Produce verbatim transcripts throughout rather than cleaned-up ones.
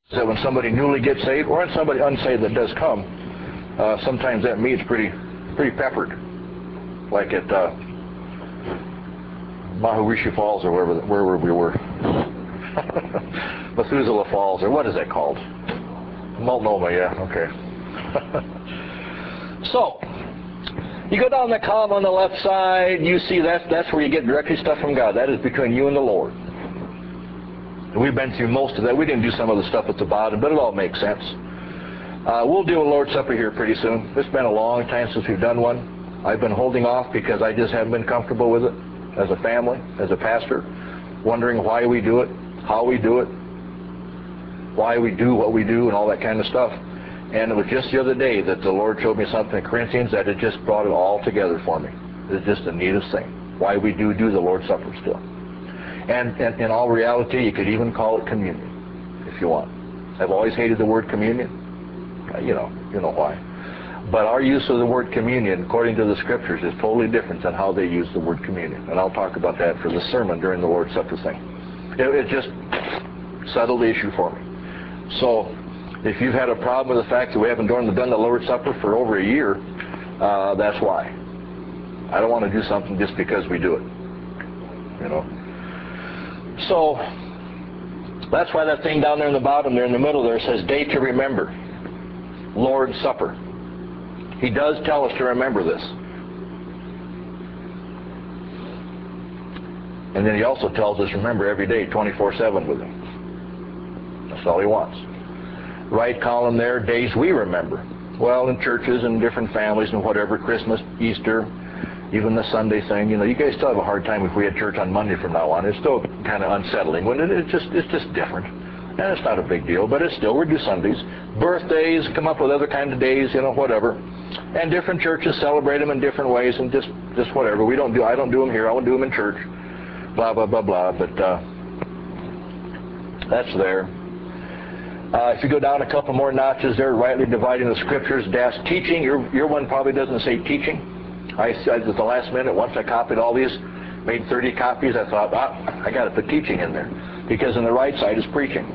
So when somebody newly gets saved, or somebody unsaved that does come, uh, sometimes that meat's pretty, pretty peppered, like at uh, Maharishi Falls or wherever, wherever we were, Methuselah Falls, or what is that called? Multnomah, yeah, okay. So, you go down the column on the left side, you see that's, that's where you get directly stuff from God. That is between you and the Lord. And we've been through most of that. We didn't do some of the stuff at the bottom, but it all makes sense. Uh, we'll do a Lord's Supper here pretty soon. It's been a long time since we've done one. I've been holding off because I just haven't been comfortable with it as a family, as a pastor, wondering why we do it, how we do it, why we do what we do, and all that kind of stuff. And it was just the other day that the Lord showed me something in Corinthians that it just brought it all together for me. It's just the neatest thing, why we do do the Lord's Supper still. And, and in all reality, you could even call it communion, if you want. I've always hated the word communion. Uh, you know, you know why. But our use of the word communion, according to the Scriptures, is totally different than how they use the word communion. And I'll talk about that for the sermon during the Lord's Supper thing. It, it just settled the issue for me. So, if you've had a problem with the fact that we haven't done the Lord's Supper for over a year, uh, that's why. I don't want to do something just because we do it. You know. So, that's why that thing down there in the bottom there in the middle there says day to remember. Lord's Supper. He does tell us to remember this. And then he also tells us remember every day twenty-four seven with him. That's all he wants. Right column there, days we remember. Well, in churches and different families and whatever, Christmas, Easter, even the Sunday thing, you know, you guys still have a hard time if we had church on Monday from now on. It's still kind of unsettling. When it, it's just it's just different. And it's not a big deal, but it's still, we do Sundays. Birthdays, come up with other kinds of days, you know, whatever. And different churches celebrate them in different ways and just, just whatever. We don't do, I don't do them here, I won't do them in church. Blah, blah, blah, blah, but uh, that's there. Uh, if you go down a couple more notches there, rightly dividing the Scriptures, dash teaching. Your, your one probably doesn't say teaching. I said at the last minute, once I copied all these, made thirty copies, I thought, ah, I got to put teaching in there. Because on the right side is preaching.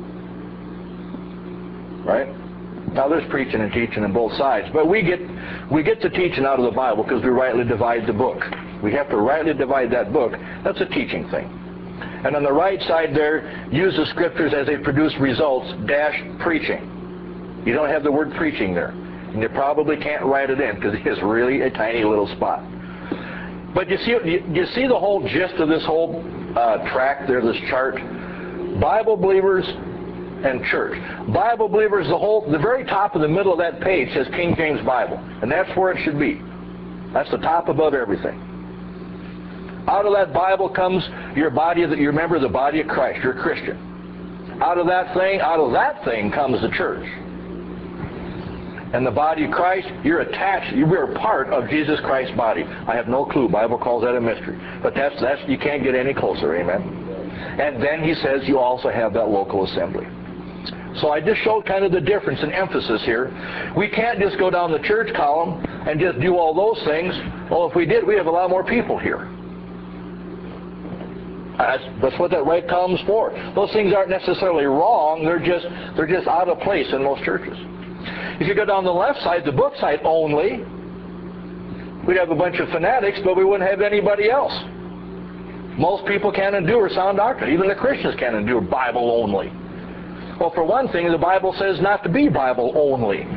Right? Now there's preaching and teaching on both sides, but we get we get the teaching out of the Bible because we rightly divide the book. We have to rightly divide that book. That's a teaching thing. And on the right side there, use the Scriptures as they produce results, dash preaching. You don't have the word preaching there. And you probably can't write it in because it's really a tiny little spot. But you see, you, you see the whole gist of this whole uh, track there, this chart? Bible believers and church. Bible believers, the whole, the very top of the middle of that page says King James Bible. And that's where it should be. That's the top above everything. Out of that Bible comes your body, of the, you remember the body of Christ. You're a Christian. Out of that thing, out of that thing comes the church. And the body of Christ, you're attached, you're a part of Jesus Christ's body. I have no clue. Bible calls that a mystery. But that's, that's you can't get any closer, amen? And then he says you also have that local assembly. So I just showed kind of the difference and emphasis here. We can't just go down the church column and just do all those things. Well, if we did, we'd have a lot more people here. That's, that's what that right column's for. Those things aren't necessarily wrong. They're just, they're just out of place in most churches. If you go down the left side, the book side only, we'd have a bunch of fanatics, but we wouldn't have anybody else. Most people can't endure sound doctrine. Even the Christians can't endure Bible only. Well, for one thing, the Bible says not to be Bible only.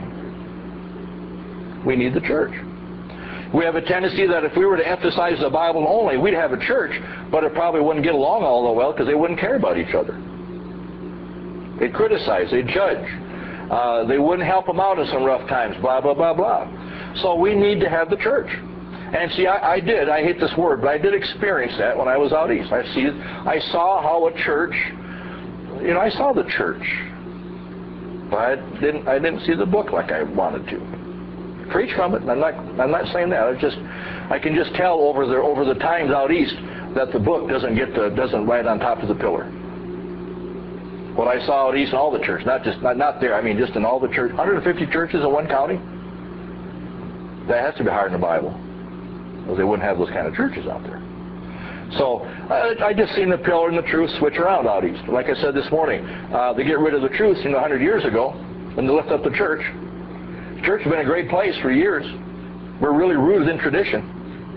We need the church. We have a tendency that if we were to emphasize the Bible only, we'd have a church, but it probably wouldn't get along all that well because they wouldn't care about each other. They'd criticize, they'd judge. Uh, they wouldn't help them out in some rough times, blah, blah, blah, blah. So we need to have the church. And see, I, I did, I hate this word, but I did experience that when I was out east. I see, I saw how a church, you know, I saw the church. But I didn't, I didn't see the book like I wanted to. Preach from it, and I'm not, I'm not saying that. I just, I can just tell over the, over the times out east that the book doesn't get the, doesn't write on top of the pillar. What I saw out east in all the churches, not just, not, not there, I mean just in all the churches, one hundred fifty churches in one county, that has to be higher in the Bible. Or they wouldn't have those kind of churches out there. So I, I just seen the pillar and the truth switch around out east. Like I said this morning, uh, they get rid of the truth, you know, one hundred years ago, and they lift up the church. The church has been a great place for years. We're really rooted in tradition.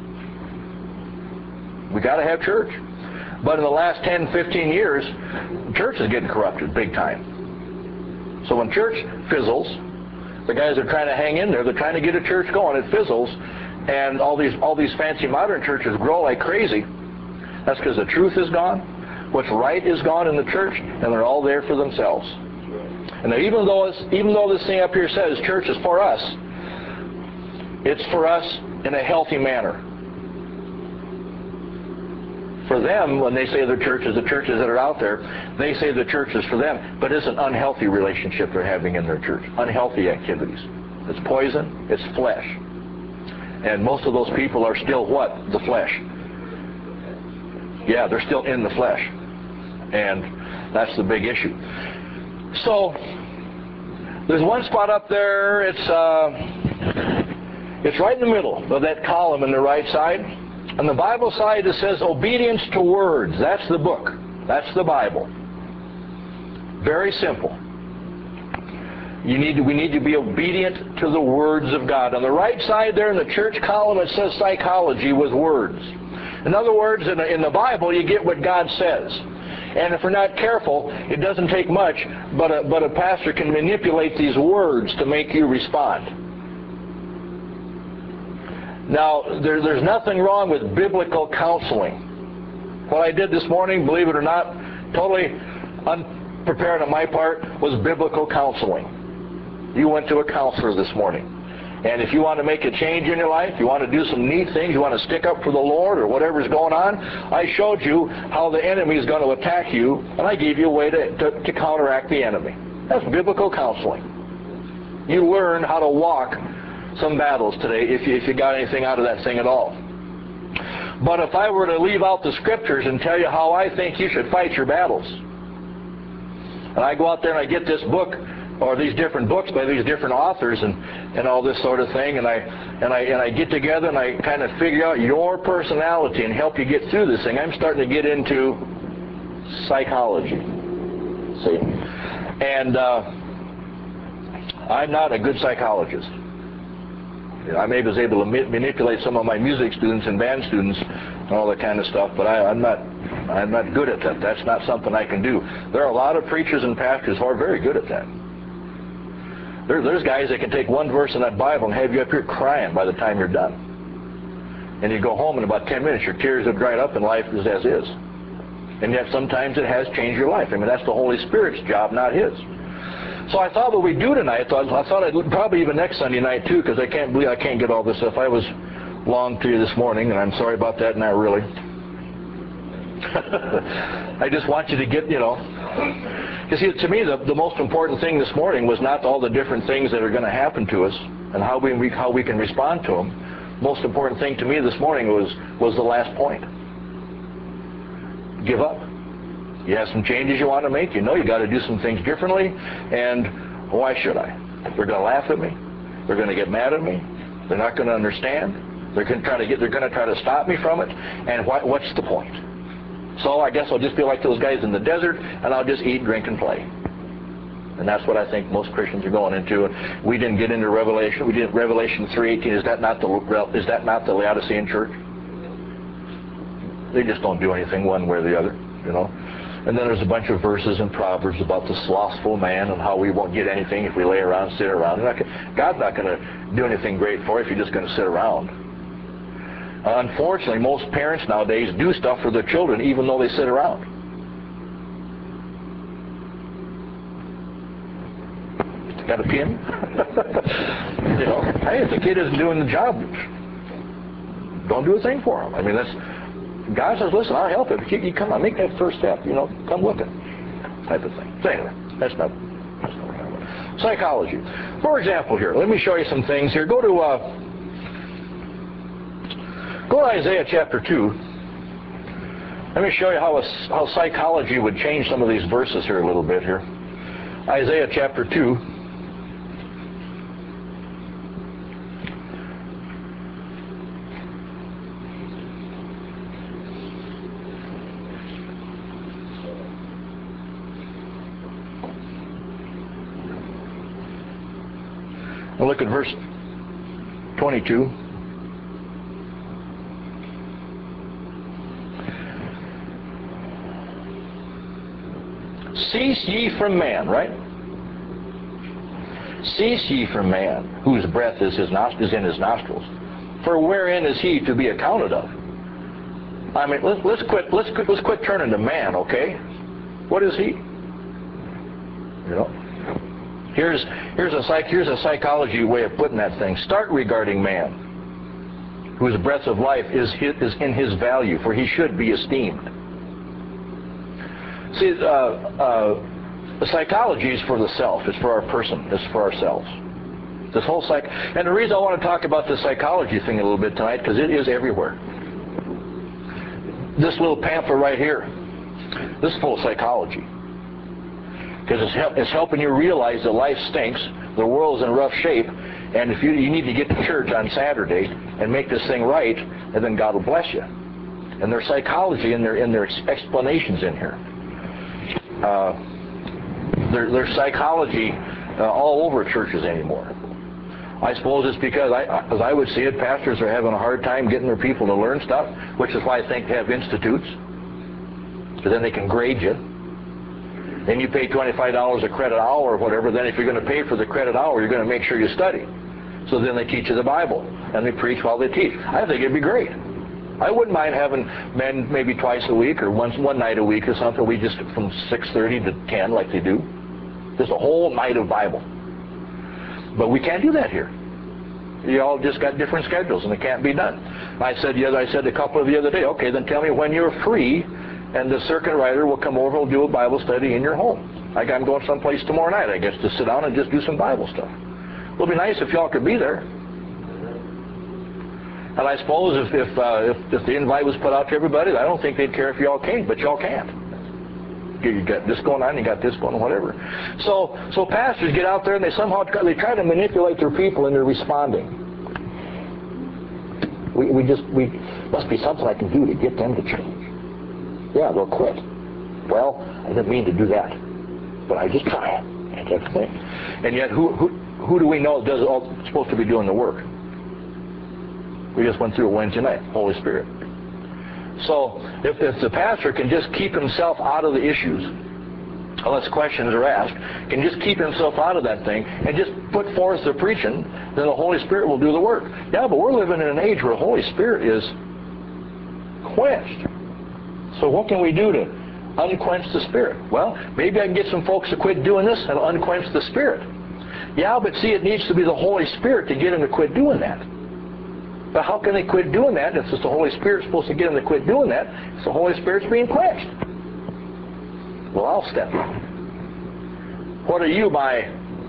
We got to have church. But in the last ten, fifteen years, the church is getting corrupted big time. So when church fizzles, the guys are trying to hang in there. They're trying to get a church going. It fizzles, and all these all these fancy modern churches grow like crazy. That's because the truth is gone. What's right is gone in the church, and they're all there for themselves. And now, even though it's, even though this thing up here says church is for us, it's for us in a healthy manner. For them, when they say the churches, the churches that are out there, they say the church is for them, but it's an unhealthy relationship they're having in their church. Unhealthy activities. It's poison, it's flesh. And most of those people are still what? The flesh. Yeah, they're still in the flesh. And that's the big issue. So, there's one spot up there, it's, uh, it's right in the middle of that column on the right side. On the Bible side, it says obedience to words. That's the book. That's the Bible. Very simple. You need to, we need to be obedient to the words of God. On the right side there in the church column, it says psychology with words. In other words, in, in the Bible, you get what God says. And if we're not careful, it doesn't take much, but a, but a pastor can manipulate these words to make you respond. Now, there, there's nothing wrong with biblical counseling. What I did this morning, believe it or not, totally unprepared on my part, was biblical counseling. You went to a counselor this morning. And if you want to make a change in your life, you want to do some neat things, you want to stick up for the Lord or whatever's going on, I showed you how the enemy is going to attack you, and I gave you a way to, to, to counteract the enemy. That's biblical counseling. You learn how to walk some battles today, if you, if you got anything out of that thing at all. But if I were to leave out the scriptures and tell you how I think you should fight your battles, and I go out there and I get this book, or these different books by these different authors and, and all this sort of thing, and I, and, I, and I get together and I kind of figure out your personality and help you get through this thing, I'm starting to get into psychology. See? And uh, I'm not a good psychologist. I maybe was able to ma manipulate some of my music students and band students and all that kind of stuff, but I, I'm not I'm not good at that. That's not something I can do. There are a lot of preachers and pastors who are very good at that. There, there's guys that can take one verse in that Bible and have you up here crying by the time you're done. And you go home in about ten minutes, your tears have dried up and life is as is. And yet sometimes it has changed your life. I mean, that's the Holy Spirit's job, not his. So I thought what we'd do tonight, I thought, I thought I'd probably even next Sunday night too, because I can't believe I can't get all this stuff. I was long to you this morning, and I'm sorry about that, not really. I just want you to get, you know. You see, to me, the, the most important thing this morning was not all the different things that are going to happen to us and how we, how we can respond to them. Most important thing to me this morning was, was the last point. Give up. You have some changes you want to make. You know you got to do some things differently, and why should I? They're going to laugh at me. They're going to get mad at me. They're not going to understand. They're going to try to get. They're going to try to stop me from it. And why, what's the point? So I guess I'll just be like those guys in the desert, and I'll just eat, drink, and play. And that's what I think most Christians are going into. We didn't get into Revelation. We did Revelation three eighteen. Is that not the is that not the Laodicean church? They just don't do anything one way or the other, you know. And then there's a bunch of verses in Proverbs about the slothful man and how we won't get anything if we lay around, sit around. Not gonna, God's not going to do anything great for you if you're just going to sit around. Uh, unfortunately, most parents nowadays do stuff for their children even though they sit around. Got a pin? You know, hey, if the kid isn't doing the job, don't do a thing for him. I mean, that's... God says, listen, I'll help you. You come on, make that first step, you know, come looking, type of thing. So anyway, that's not, that's not what I'm talking about. Psychology. For example here, let me show you some things here. Go to, uh, go to Isaiah chapter two. Let me show you how, a, how psychology would change some of these verses here a little bit here. Isaiah chapter two. Now look at verse twenty-two. Cease ye from man, right? Cease ye from man, whose breath is, his nost- is in his nostrils. For wherein is he to be accounted of? I mean, let's, let's quit. Let's quit. Let's quit turning to man. Okay, what is he? You know, here's here's a psych here's a psychology way of putting that thing. Start regarding man, whose breath of life is his, is in his value, for he should be esteemed. See, uh, uh, the psychology is for the self. It's for our person. It's for ourselves. This whole psych, and the reason I want to talk about the psychology thing a little bit tonight, because it is everywhere. This little pamphlet right here, this is full of psychology, because it's, help, it's helping you realize that life stinks, the world's in rough shape, and if you you need to get to church on Saturday and make this thing right, and then God will bless you. And there's psychology and their in their explanations in here. Uh, there, there's psychology uh, all over churches anymore. I suppose it's because, I, as I would see it, pastors are having a hard time getting their people to learn stuff, which is why I think they have institutes, because then they can grade you. Then you pay twenty-five dollars a credit hour or whatever. Then if you're going to pay for the credit hour, you're going to make sure you study. So then they teach you the Bible, and they preach while they teach. I think it'd be great. I wouldn't mind having men maybe twice a week or once one night a week or something. We just from six thirty to ten like they do. Just a whole night of Bible. But we can't do that here. You all just got different schedules, and it can't be done. I said the other, I said a couple of the other day, okay, then tell me when you're free, and the circuit rider will come over and do a Bible study in your home. Like I'm going someplace tomorrow night, I guess, to sit down and just do some Bible stuff. It'll be nice if y'all could be there. And I suppose if if, uh, if if the invite was put out to everybody, I don't think they'd care if y'all came, but y'all can't. You got this going on, you got this going on, whatever. So, so pastors get out there and they somehow try, they try to manipulate their people into responding. We, we just, we must be something I can do to get them to change. Yeah, they'll quit. Well, I didn't mean to do that, but I just try it. That's the thing. And yet, who who who do we know does all supposed to be doing the work? We just went through it Wednesday night. Holy Spirit. So if, if the pastor can just keep himself out of the issues, unless questions are asked, can just keep himself out of that thing and just put forth the preaching, then the Holy Spirit will do the work. Yeah, but we're living in an age where the Holy Spirit is quenched. So what can we do to unquench the Spirit? Well, maybe I can get some folks to quit doing this and unquench the Spirit. Yeah, but see, it needs to be the Holy Spirit to get them to quit doing that. But how can they quit doing that if it's the Holy Spirit supposed to get them to quit doing that? If the Holy Spirit's being quenched. Well, I'll step in. What are you, my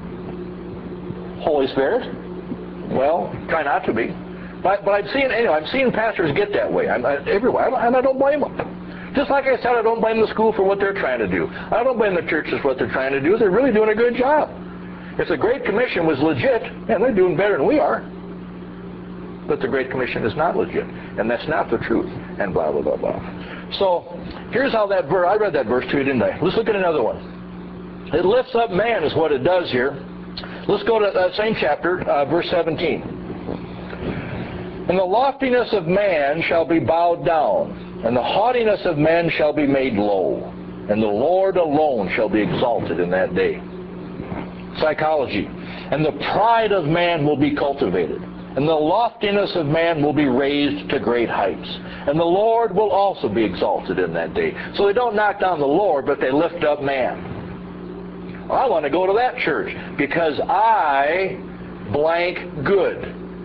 Holy Spirit? Well, try not to be. But, but I'm seeing, anyway, I'm seeing pastors get that way. I'm, I, everywhere, and I don't blame them. Just like I said, I don't blame the school for what they're trying to do. I don't blame the churches for what they're trying to do. They're really doing a good job. If the Great Commission was legit, man, they're doing better than we are. But the Great Commission is not legit, and that's not the truth, and blah, blah, blah, blah. So, here's how that verse, I read that verse to you, didn't I? Let's look at another one. It lifts up man is what it does here. Let's go to that same chapter, uh, verse seventeen. And the loftiness of man shall be bowed down, and the haughtiness of men shall be made low, and the Lord alone shall be exalted in that day. Psychology. And the pride of man will be cultivated, and the loftiness of man will be raised to great heights. And the Lord will also be exalted in that day. So they don't knock down the Lord, but they lift up man. Well, I want to go to that church because I blank good.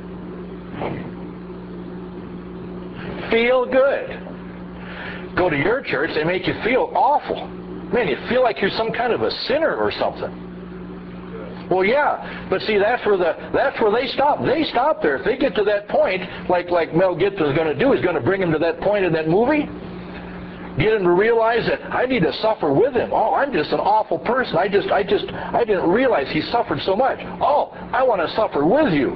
Feel good. Go to your church, they make you feel awful. Man, you feel like you're some kind of a sinner or something. Well, yeah, but see, that's where the that's where they stop. They stop there. If they get to that point, like like Mel Gibson is going to do, he's going to bring him to that point in that movie, get him to realize that I need to suffer with him. Oh, I'm just an awful person. I just I just I didn't realize he suffered so much. Oh, I want to suffer with you.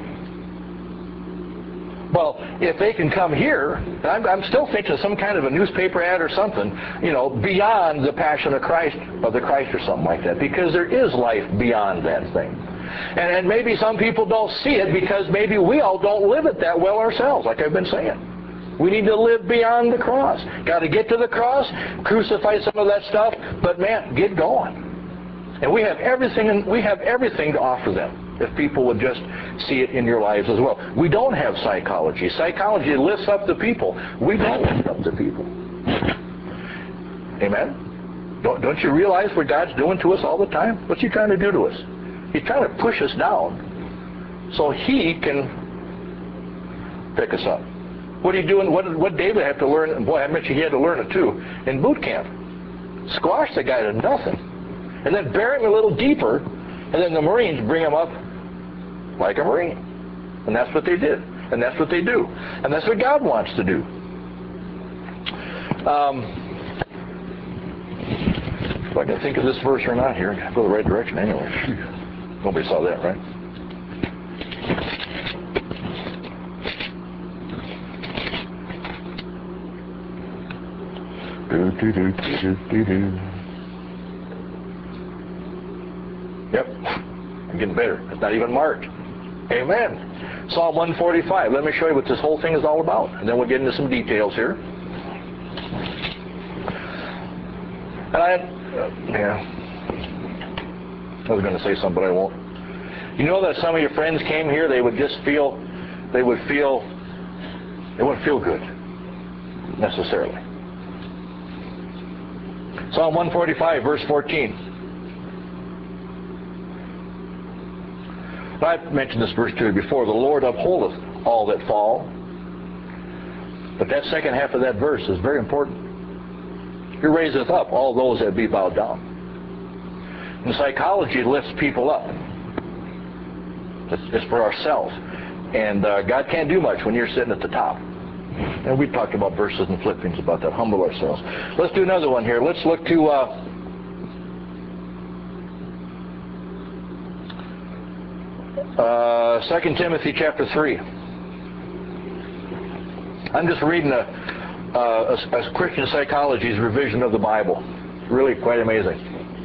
Well, if they can come here, I'm, I'm still thinking of some kind of a newspaper ad or something, you know, beyond the Passion of Christ, of the Christ or something like that, because there is life beyond that thing. And, and maybe some people don't see it because maybe we all don't live it that well ourselves, like I've been saying. We need to live beyond the cross. Got to get to the cross, crucify some of that stuff, but man, get going. And we have everything, we have everything to offer them if people would just see it in your lives as well. We don't have psychology. Psychology lifts up the people. We don't lift up the people. Amen? Don't, don't you realize what God's doing to us all the time? What's He trying to do to us? He's trying to push us down so He can pick us up. What are you doing? What did what David have to learn? And boy, I mentioned he had to learn it too in boot camp. Squash the guy to nothing, and then bury him a little deeper, and then the Marines bring him up like a Marine, and that's what they did, and that's what they do, and that's what God wants to do. Um, if I can think of this verse or not here, I go the right direction anyway. Nobody saw that, right? Do, do, do, do, do, do. Yep, I'm getting better. It's not even marked. Amen. Psalm one forty-five. Let me show you what this whole thing is all about, and then we'll get into some details here. And I, uh, yeah, I was going to say something, but I won't. You know that some of your friends came here, they would just feel, they would feel, they wouldn't feel good, necessarily. Psalm one forty-five, verse fourteen. I've mentioned this verse to you before. The Lord upholdeth all that fall. But that second half of that verse is very important. He raiseth up all those that be bowed down. And psychology lifts people up. It's, it's for ourselves. And uh, God can't do much when you're sitting at the top. And we talked about verses in Philippians about that. Humble ourselves. Let's do another one here. Let's look to uh, uh, Second Timothy chapter three. I'm just reading a, a, a Christian psychology's revision of the Bible. Really quite amazing.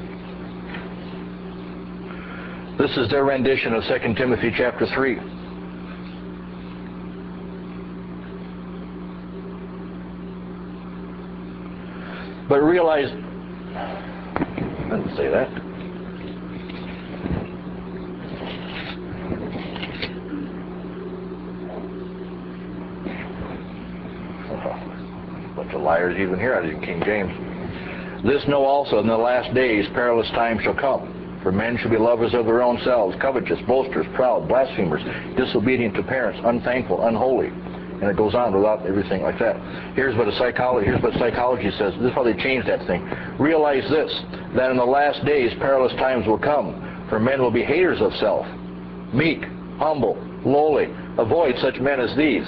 This is their rendition of Second Timothy chapter three. But realize, I didn't say that. Bunch of liars even here out of King James. This know also, in the last days perilous times shall come. For men shall be lovers of their own selves, covetous, boasters, proud, blasphemers, disobedient to parents, unthankful, unholy. And it goes on without everything like that. Here's what a psychology, here's what psychology says. This is how they changed that thing. Realize this, that in the last days perilous times will come. For men will be haters of self, meek, humble, lowly. Avoid such men as these.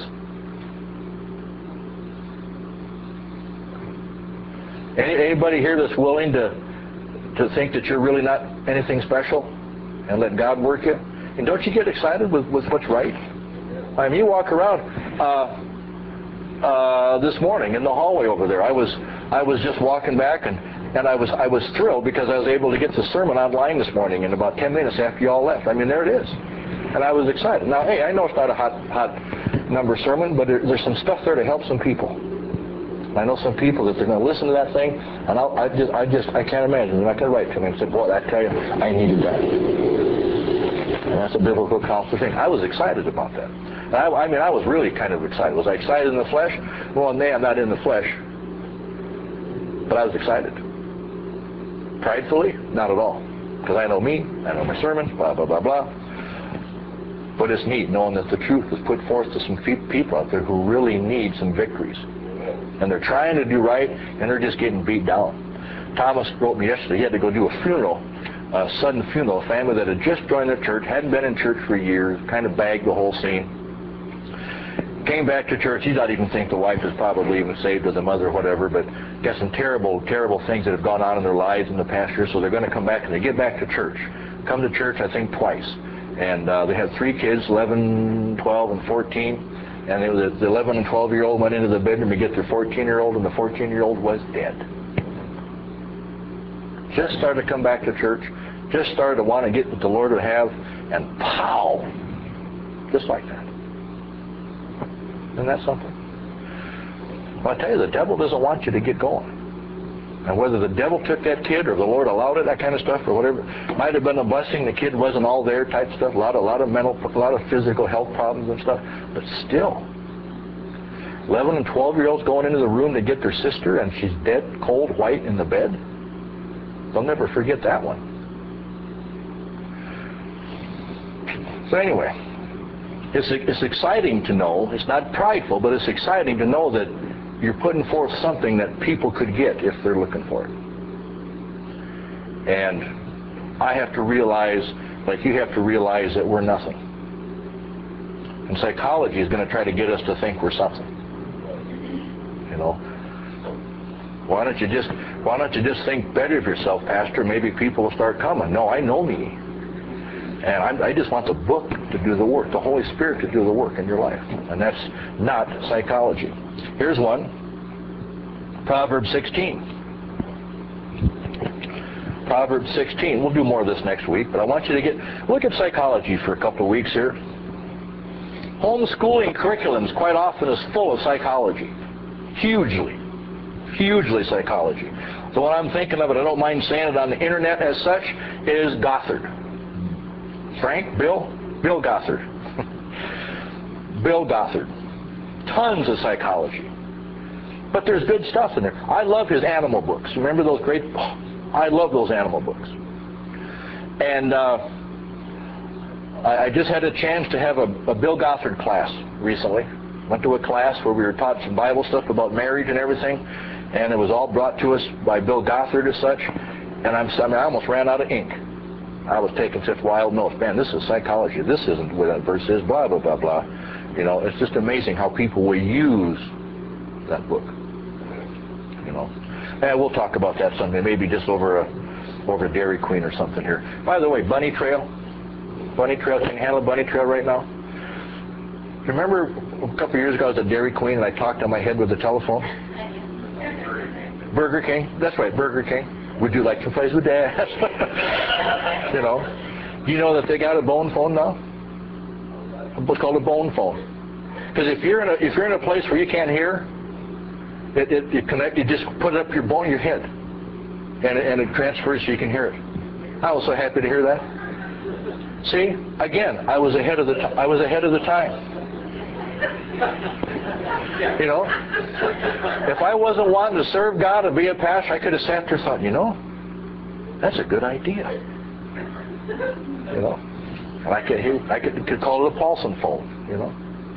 Any, anybody here that's willing to to think that you're really not anything special and let God work you? And don't you get excited with, with what's right? I mean, you walk around uh, uh, this morning in the hallway over there. I was I was just walking back, and, and I was I was thrilled because I was able to get the sermon online this morning in about ten minutes after you all left. I mean, there it is, and I was excited. Now, hey, I know it's not a hot hot number sermon, but there, there's some stuff there to help some people. I know some people that they're going to listen to that thing, and I'll, I just I just I can't imagine. They're not going to write to me and say, "Boy, I tell you, I needed that." And that's a biblical counsel thing. I was excited about that. I, I mean, I was really kind of excited. Was I excited in the flesh? Well, nay, I'm not in the flesh. But I was excited. Pridefully? Not at all. Because I know me, I know my sermons, blah, blah, blah, blah. But it's neat knowing that the truth is put forth to some people out there who really need some victories. And they're trying to do right, and they're just getting beat down. Thomas wrote me yesterday. He had to go do a funeral, a sudden funeral. A family that had just joined the church, hadn't been in church for years, kind of bagged the whole scene. Came back to church. He doesn't even think the wife is probably even saved, or the mother, or whatever, but got some terrible, terrible things that have gone on in their lives in the past year, so they're going to come back, and they get back to church. Come to church, I think, twice. And uh, they had three kids, eleven, twelve, and fourteen. And it was the eleven and twelve-year-old went into the bedroom to get their fourteen-year-old, and the fourteen-year-old was dead. Just started to come back to church, Just started to want to get what the Lord would have, and pow! Just like that. Isn't that something? Well, I tell you, the devil doesn't want you to get going. And whether the devil took that kid or the Lord allowed it, that kind of stuff, or whatever, might have been a blessing. The kid wasn't all there, type stuff. A lot, a lot of mental, a lot of physical health problems and stuff. But still, eleven and twelve-year-olds going into the room to get their sister, and she's dead, cold, white in the bed. They'll never forget that one. So anyway, it's it's exciting to know. It's not prideful, but it's exciting to know that you're putting forth something that people could get if they're looking for it. And I have to realize, like you have to realize, that we're nothing. And psychology is going to try to get us to think we're something. You know, why don't you just why don't you just think better of yourself, Pastor? Maybe people will start coming. No, I know me, and I, I just want the book to do the work, the Holy Spirit to do the work in your life, and that's not psychology. Here's one, Proverbs sixteen. Proverbs sixteen. We'll do more of this next week, but I want you to get look at psychology for a couple of weeks here. Homeschooling curriculums quite often is full of psychology. Hugely. Hugely psychology. So what I'm thinking of, and I don't mind saying it on the internet as such, is Gothard. Frank? Bill? Bill Gothard. Bill Gothard. Tons of psychology. But there's good stuff in there. I love his animal books. Remember those great... I love those animal books. And uh, I, I just had a chance to have a, a Bill Gothard class recently. Went to a class where we were taught some Bible stuff about marriage and everything, and it was all brought to us by Bill Gothard as such. And I'm, I mean, I almost ran out of ink. I was taking such wild notes. Man, this is psychology. This isn't where that verse is. Blah blah blah blah. You know, it's just amazing how people will use that book. You know, and we'll talk about that someday. Maybe just over a over a Dairy Queen or something here. By the way, Bunny Trail. Bunny Trail. Can you handle Bunny Trail right now? Remember a couple of years ago I was at Dairy Queen and I talked on my head with the telephone? Burger King? That's right, Burger King. Would you like to play with Dad? You know. Do you know that they got a bone phone now? What's called a bone phone. Because if you're in a if you're in a place where you can't hear, it it, it connect you just put it up your bone your head, and it, and it transfers so you can hear it. I was so happy to hear that. See, again, I was ahead of the t- I was ahead of the time. You know, if I wasn't wanting to serve God and be a pastor, I could have sat there and thought, you know, that's a good idea. You know, and I could hear, I could, could call it a Paulson phone. You know.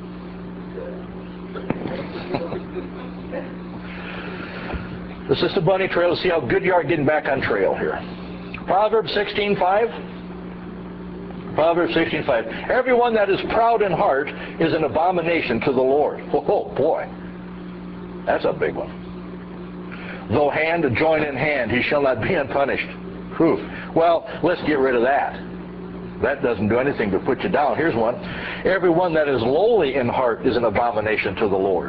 This is the Bunny Trail to see how good you are getting back on trail here. Proverbs sixteen five. Proverbs sixteen five. Everyone that is proud in heart is an abomination to the Lord. Oh, boy. That's a big one. Though hand join in hand, he shall not be unpunished. Whew. Well, let's get rid of that. That doesn't do anything but put you down. Here's one. Everyone that is lowly in heart is an abomination to the Lord.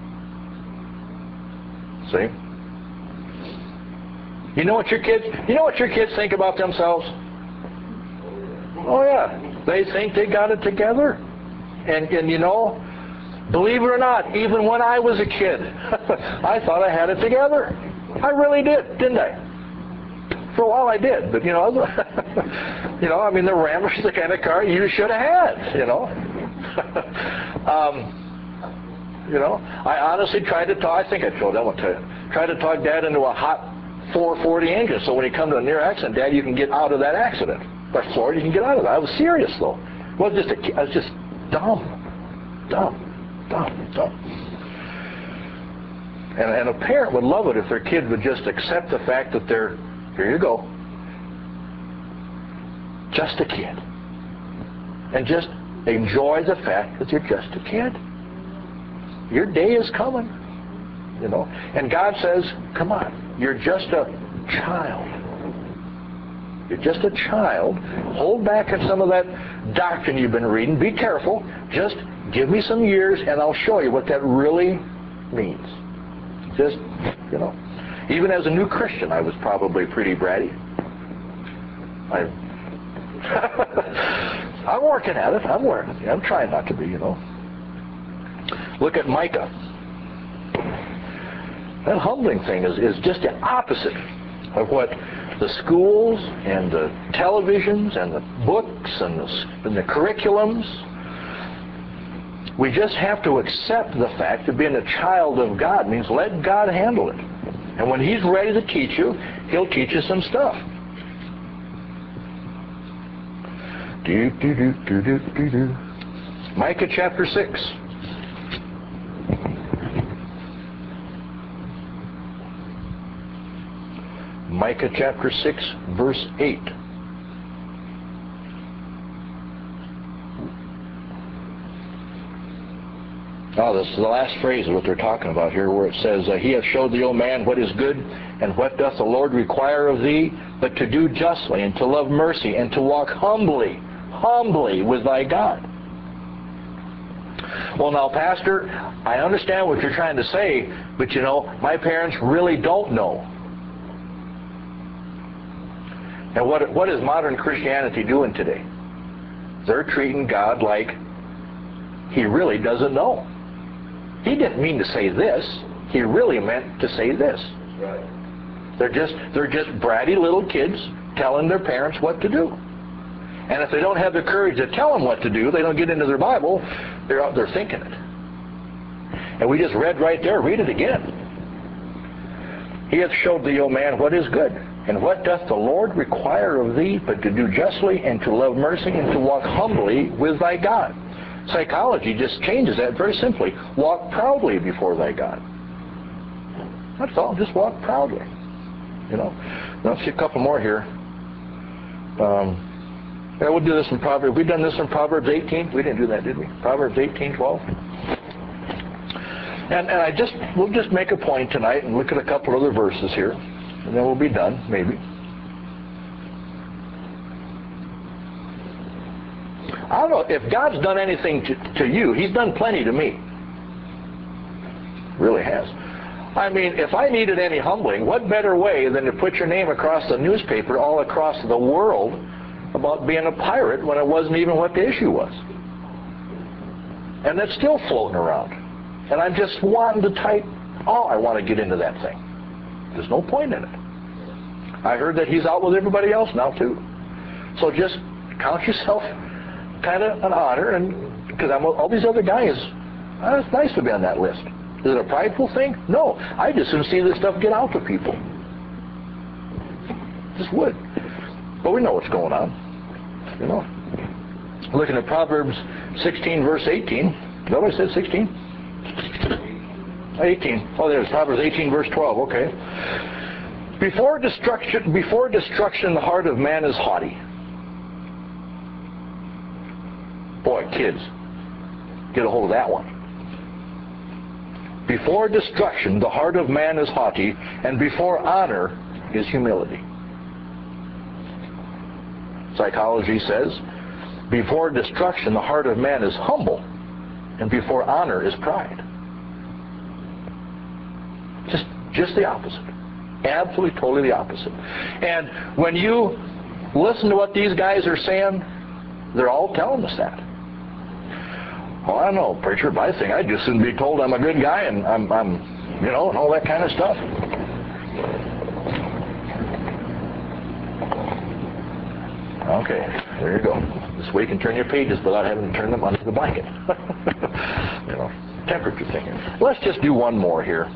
See? You know what your kids, you know what your kids think about themselves? Oh yeah, they think they got it together. And, and you know, believe it or not, even when I was a kid, I thought I had it together. I really did, didn't I? For a while I did, but you know, you know, I mean, the Ram is the kind of car you should have had, you know. um, you know, I honestly tried to talk, I think I told that one to you, tried to talk Dad into a hot four forty engine, so when you come to a near accident, Dad, you can get out of that accident. By Florida, you can get out of that. I was serious, though. It wasn't just a, I was just dumb. Dumb. Dumb. Dumb. And, and a parent would love it if their kid would just accept the fact that they're, here you go, just a kid. And just enjoy the fact that you're just a kid. Your day is coming. You know. And God says, come on, you're just a child. You're just a child. Hold back on some of that doctrine you've been reading. Be careful. Just give me some years and I'll show you what that really means. Just, you know. Even as a new Christian, I was probably pretty bratty. I, I'm working at it. I'm working. I'm trying not to be, you know. Look at Micah. That humbling thing is, is just the opposite of what the schools and the televisions and the books and the, and the curriculums. We just have to accept the fact that being a child of God means let God handle it. And when He's ready to teach you, He'll teach you some stuff. Do, do, do, do, do, do, do. Micah chapter six. Micah chapter six, verse eight. Oh, this is the last phrase of what they're talking about here, where it says, uh, He hath showed thee, O man, what is good, and what doth the Lord require of thee, but to do justly, and to love mercy, and to walk humbly, humbly with thy God. Well, now, Pastor, I understand what you're trying to say, but you know, my parents really don't know. And what, what is modern Christianity doing today? They're treating God like He really doesn't know. He didn't mean to say this. He really meant to say this. Right. They're just they're just bratty little kids telling their parents what to do. And if they don't have the courage to tell them what to do, they don't get into their Bible, they're out there thinking it. And we just read right there, read it again. He hath showed thee, O man, what is good. And what doth the Lord require of thee, but to do justly, and to love mercy, and to walk humbly with thy God. Psychology just changes that very simply. Walk proudly before thy God. That's all. Just walk proudly. You know. Let's see a couple more here. Um, yeah, we'll do this in Proverbs. Have we done this in Proverbs eighteen? We didn't do that, did we? Proverbs eighteen, twelve. And, and I just we'll just make a point tonight and look at a couple other verses here, and then we'll be done, maybe. I don't know, if God's done anything to, to you, He's done plenty to me. Really has. I mean, if I needed any humbling, what better way than to put your name across the newspaper all across the world about being a pirate when it wasn't even what the issue was? And that's still floating around. And I'm just wanting to type, oh, I want to get into that thing. There's no point in it. I heard that he's out with everybody else now, too. So just count yourself kind of an honor, and because I'm all these other guys, oh, it's nice to be on that list. Is it a prideful thing? No. I just didn't see this stuff get out to people. Just would. But we know what's going on. You know. Looking at Proverbs sixteen, verse eighteen. Is that what I said, sixteen? eighteen. Oh, there's Proverbs eighteen, verse twelve. Okay. Before destruction, before destruction, the heart of man is haughty. Boy, kids, get a hold of that one. Before destruction, the heart of man is haughty, and before honor is humility. Psychology says, before destruction, the heart of man is humble, and before honor is pride. Just, just the opposite. Absolutely, totally the opposite. And when you listen to what these guys are saying, they're all telling us that. Oh, I don't know, preacher, but I think I just shouldn't be told I'm a good guy and I'm, I'm, you know, and all that kind of stuff. Okay, there you go. This way you can turn your pages without having to turn them under the blanket. You know, temperature thing. Let's just do one more here.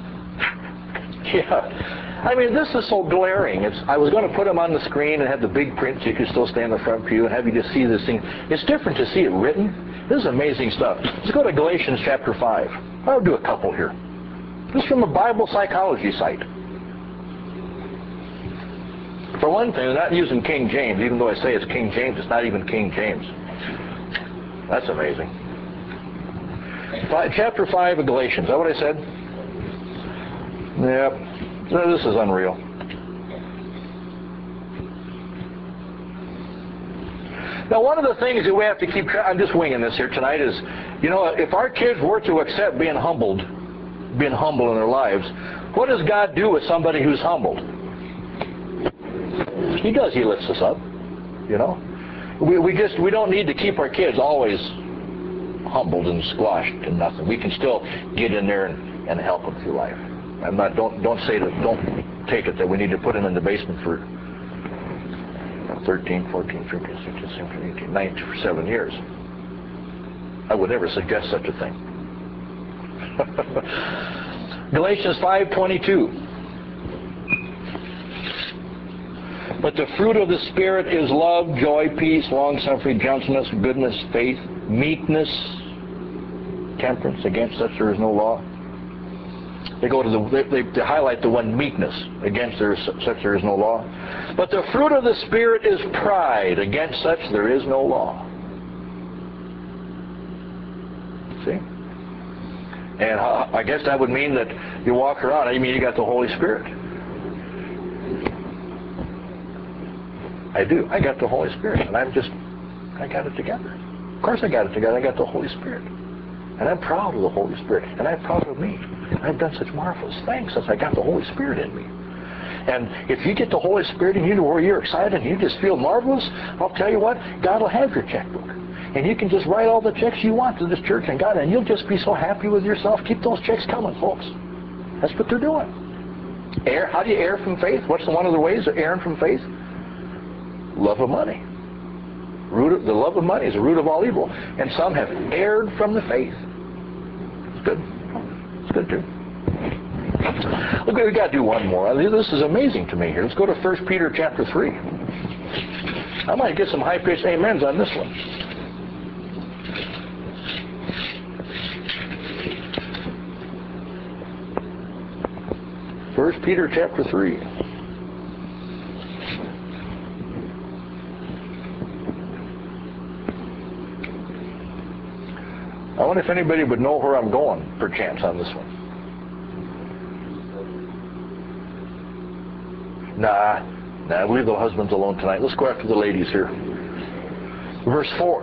Yeah. I mean, this is so glaring. It's, I was going to put them on the screen and have the big print so you could still stay in the front view and have you just see this thing. It's different to see it written. This is amazing stuff. Let's go to Galatians chapter five. I'll do a couple here. This is from a Bible psychology site. For one thing, they're not using King James, even though I say it's King James. It's not even King James. That's amazing. Five, chapter five of Galatians. Is that what I said? Yep. No, this is unreal. Now, one of the things that we have to keep, I'm just winging this here tonight, is, you know, if our kids were to accept being humbled, being humble in their lives, what does God do with somebody who's humbled? He does. He lifts us up. You know, we we just we don't need to keep our kids always humbled and squashed and nothing. We can still get in there and, and help them through life. I'm not don't don't say that don't take it that we need to put them in the basement for thirteen, fourteen, fifteen, sixteen, seventeen, eighteen, nineteen for seven years. I would never suggest such a thing. Galatians five twenty-two. But the fruit of the Spirit is love, joy, peace, long-suffering, gentleness, goodness, faith, meekness, temperance. Against such there is no law. They go to the they, they highlight the one meekness. Against there is, such there is no law. But the fruit of the Spirit is pride. Against such there is no law. See? And I guess that would mean that you walk around. I mean, you got the Holy Spirit. I do. I got the Holy Spirit, and I'm just, I got it together. Of course I got it together. I got the Holy Spirit. And I'm proud of the Holy Spirit, and I'm proud of me. I've done such marvelous things since I got the Holy Spirit in me. And if you get the Holy Spirit in you where you're excited and you just feel marvelous, I'll tell you what, God will have your checkbook. And you can just write all the checks you want to this church and God, and you'll just be so happy with yourself. Keep those checks coming, folks. That's what they're doing. Err, how do you err from faith? What's one of the ways of erring from faith? Love of money. Root of, the love of money is the root of all evil. And some have erred from the faith. It's good. It's good too. Look, we've got to do one more. This is amazing to me here. Let's go to First Peter chapter three. I might get some high-pitched amens on this one. First Peter chapter three. I wonder if anybody would know where I'm going, perchance, on this one. Nah, nah, leave the husbands alone tonight. Let's go after the ladies here. Verse four.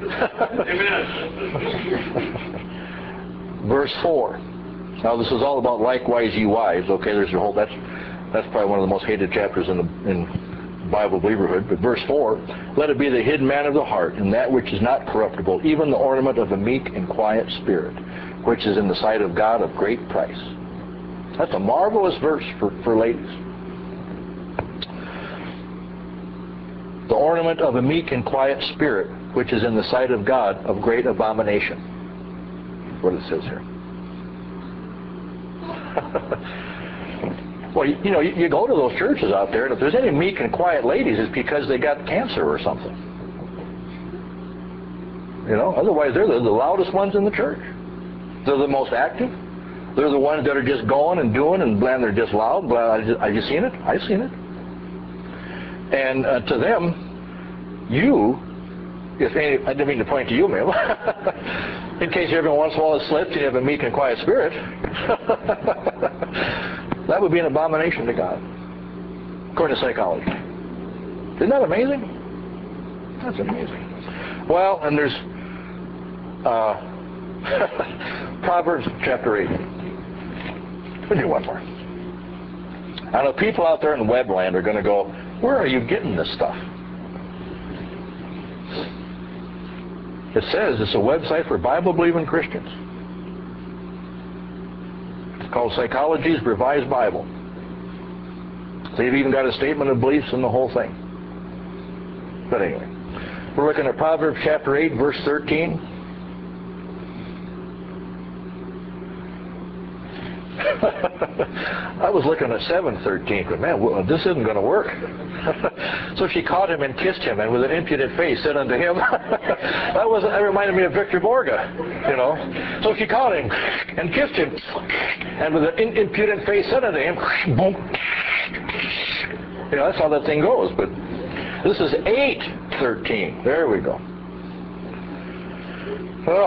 Verse four. Now this is all about likewise ye wives. Okay, there's your whole. That's that's probably one of the most hated chapters in the in Bible believerhood. But verse four, let it be the hidden man of the heart, and that which is not corruptible, even the ornament of a meek and quiet spirit, which is in the sight of God of great price. That's a marvelous verse for, for ladies. The ornament of a meek and quiet spirit, which is in the sight of God of great abomination. That's what it says here. Well, you, you know, you, you go to those churches out there, and if there's any meek and quiet ladies, it's because they got cancer or something. You know, otherwise they're the, the loudest ones in the church. They're the most active. They're the ones that are just going and doing, and bland, they're just loud. Bland, have you seen it? I've seen it. And uh, to them, you, if any, I didn't mean to point to you, Mel, in case every once in a while it slipped and you have a meek and quiet spirit, that would be an abomination to God, according to psychology. Isn't that amazing? That's amazing. Well, and there's uh, Proverbs chapter eight. We'll do one more. I know people out there in Webland are going to go, where are you getting this stuff? It says it's a website for Bible-believing Christians. It's called Psychology's Revised Bible. They've even got a statement of beliefs in the whole thing. But anyway, we're looking at Proverbs chapter eight, verse thirteen. I was looking at seven thirteen, but man, this isn't going to work. So she caught him and kissed him, and with an impudent face said unto him, that was that reminded me of Victor Borga, you know. So she caught him and kissed him, and with an impudent face said unto him, boom. You know, that's how that thing goes. But this is eight thirteen. There we go. Oh.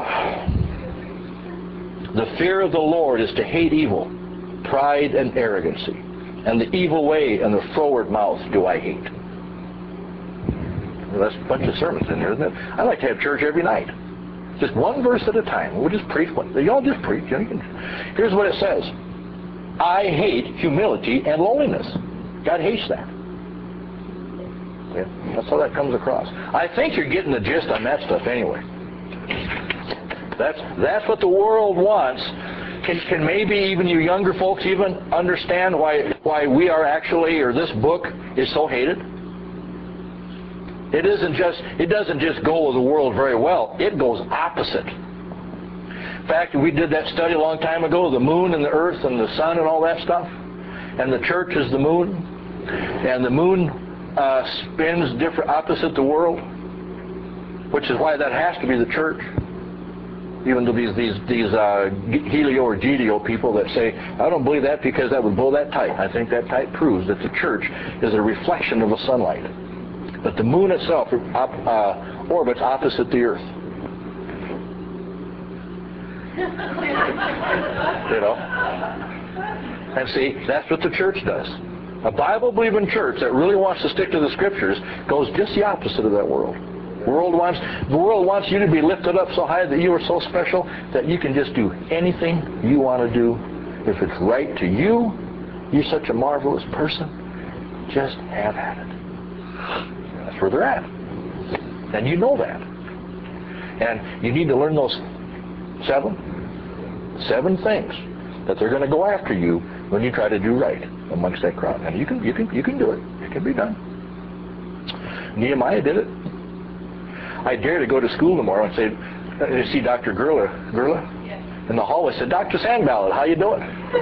The fear of the Lord is to hate evil, pride and arrogancy, and the evil way and the froward mouth do I hate. Well, that's a bunch of sermons in there, isn't it? I like to have church every night. Just one verse at a time. We'll just preach one. Y'all just preach. You can, here's what it says. I hate humility and lowliness. God hates that. Yeah. That's how that comes across. I think you're getting the gist on that stuff anyway. That's that's what the world wants. Can can maybe even you younger folks even understand why why we are actually, or this book is so hated? It isn't just it doesn't just go with the world very well. It goes opposite. In fact, we did that study a long time ago, the moon and the earth and the sun and all that stuff. And the church is the moon. And the moon uh, spins different opposite the world, which is why that has to be the church. Even to these these these uh, helio or gedeo people that say, I don't believe that because that would blow that type. I think that type proves that the church is a reflection of the sunlight. But the moon itself op, uh, orbits opposite the earth. You know? And see, that's what the church does. A Bible-believing church that really wants to stick to the Scriptures goes just the opposite of that world. The world wants, the world wants you to be lifted up so high that you are so special that you can just do anything you want to do. If it's right to you, you're such a marvelous person, just have at it. That's where they're at. And you know that. And you need to learn those seven, seven things that they're going to go after you when you try to do right amongst that crowd. And you can, you can, you can do it. It can be done. Nehemiah did it. I dare to go to school tomorrow and say, uh, see Doctor Gerla, Gerla yes. in the hallway. I said, Doctor Sandballot, how you doing?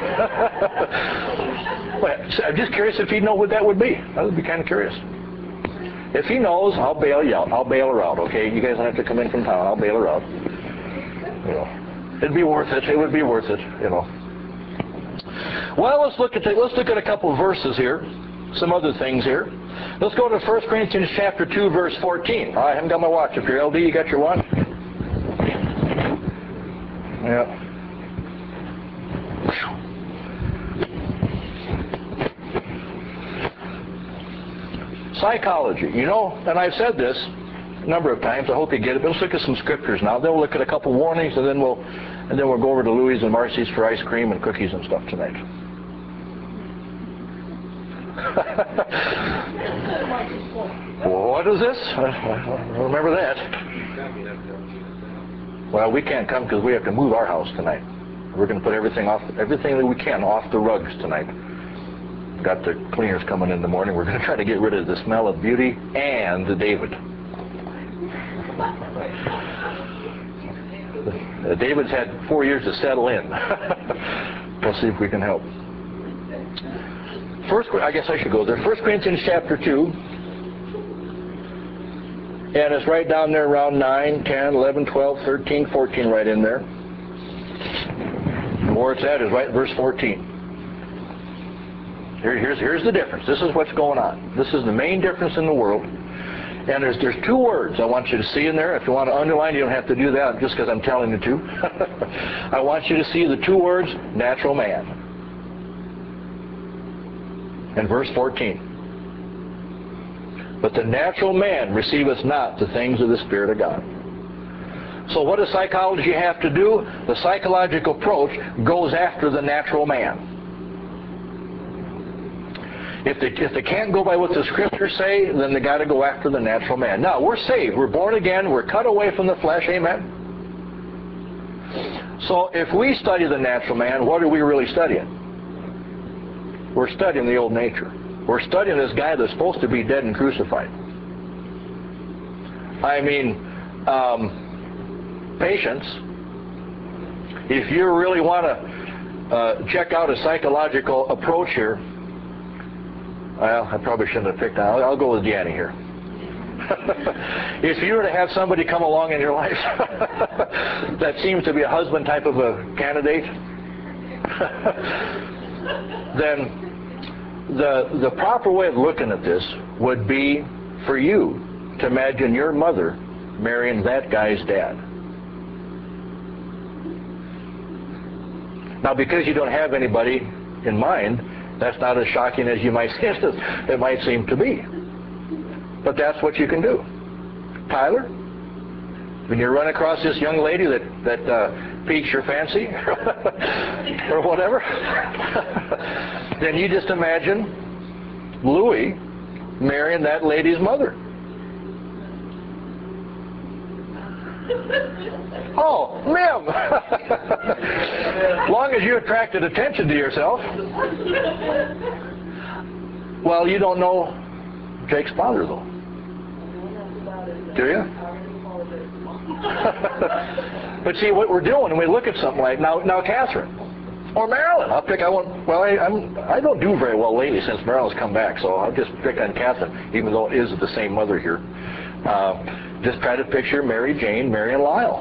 Well, I'm just curious if he'd know what that would be. I would be kind of curious. If he knows, I'll bail you out. I'll bail her out. Okay, you guys don't have to come in from town. I'll bail her out. You know, it'd be worth it. It would be worth it. You know. Well, let's look at the, let's look at a couple of verses here. Some other things here. Let's go to First Corinthians chapter two, verse fourteen. I haven't got my watch up here. L D, you got your watch? Yeah. Psychology. You know, and I've said this a number of times. I hope you get it. But let's look at some scriptures now. Then we'll look at a couple warnings, and then we'll and then we'll go over to Louis and Marcy's for ice cream and cookies and stuff tonight. What is this? I don't remember that. Well, we can't come because we have to move our house tonight. We're going to put everything off, everything that we can off the rugs tonight. Got the cleaners coming in the morning. We're going to try to get rid of the smell of beauty and the David. Uh, David's had four years to settle in. We'll see if we can help. First, I guess I should go there. First Corinthians chapter two. And it's right down there around nine, ten, eleven, twelve, thirteen, fourteen, right in there. And where it's at is right in verse fourteen. Here, here's, here's the difference. This is what's going on. This is the main difference in the world. And there's, there's two words I want you to see in there. If you want to underline, you don't have to do that just because I'm telling you to. I want you to see the two words, natural man. In verse fourteen. But the natural man receiveth not the things of the Spirit of God. So what does psychology have to do? The psychological approach goes after the natural man. If they, if they can't go by what the Scriptures say, then they got to go after the natural man. Now, we're saved. We're born again. We're cut away from the flesh. Amen? So if we study the natural man, what are we really studying? We're studying the old nature. We're studying this guy that's supposed to be dead and crucified. I mean, um, patience. If you really want to uh, check out a psychological approach here, well, I probably shouldn't have picked on. I'll, I'll go with Danny here. If you were to have somebody come along in your life that seems to be a husband type of a candidate, then the the proper way of looking at this would be for you to imagine your mother marrying that guy's dad. Now, because you don't have anybody in mind, that's not as shocking as you might it might seem to be. But that's what you can do. Tyler, when you run across this young lady that, that uh, piques your fancy, or whatever, then you just imagine Louis marrying that lady's mother. Oh, Mim! As long as you attracted attention to yourself. Well, you don't know Jake's father, though. Do you? But see, what we're doing, when we look at something like, now, now Catherine, or Marilyn, I'll pick, I won't, well, I, I'm, I don't do very well lately since Marilyn's come back, so I'll just pick on Catherine, even though it is the same mother here. Uh, just try to picture Mary Jane, Mary and Lyle.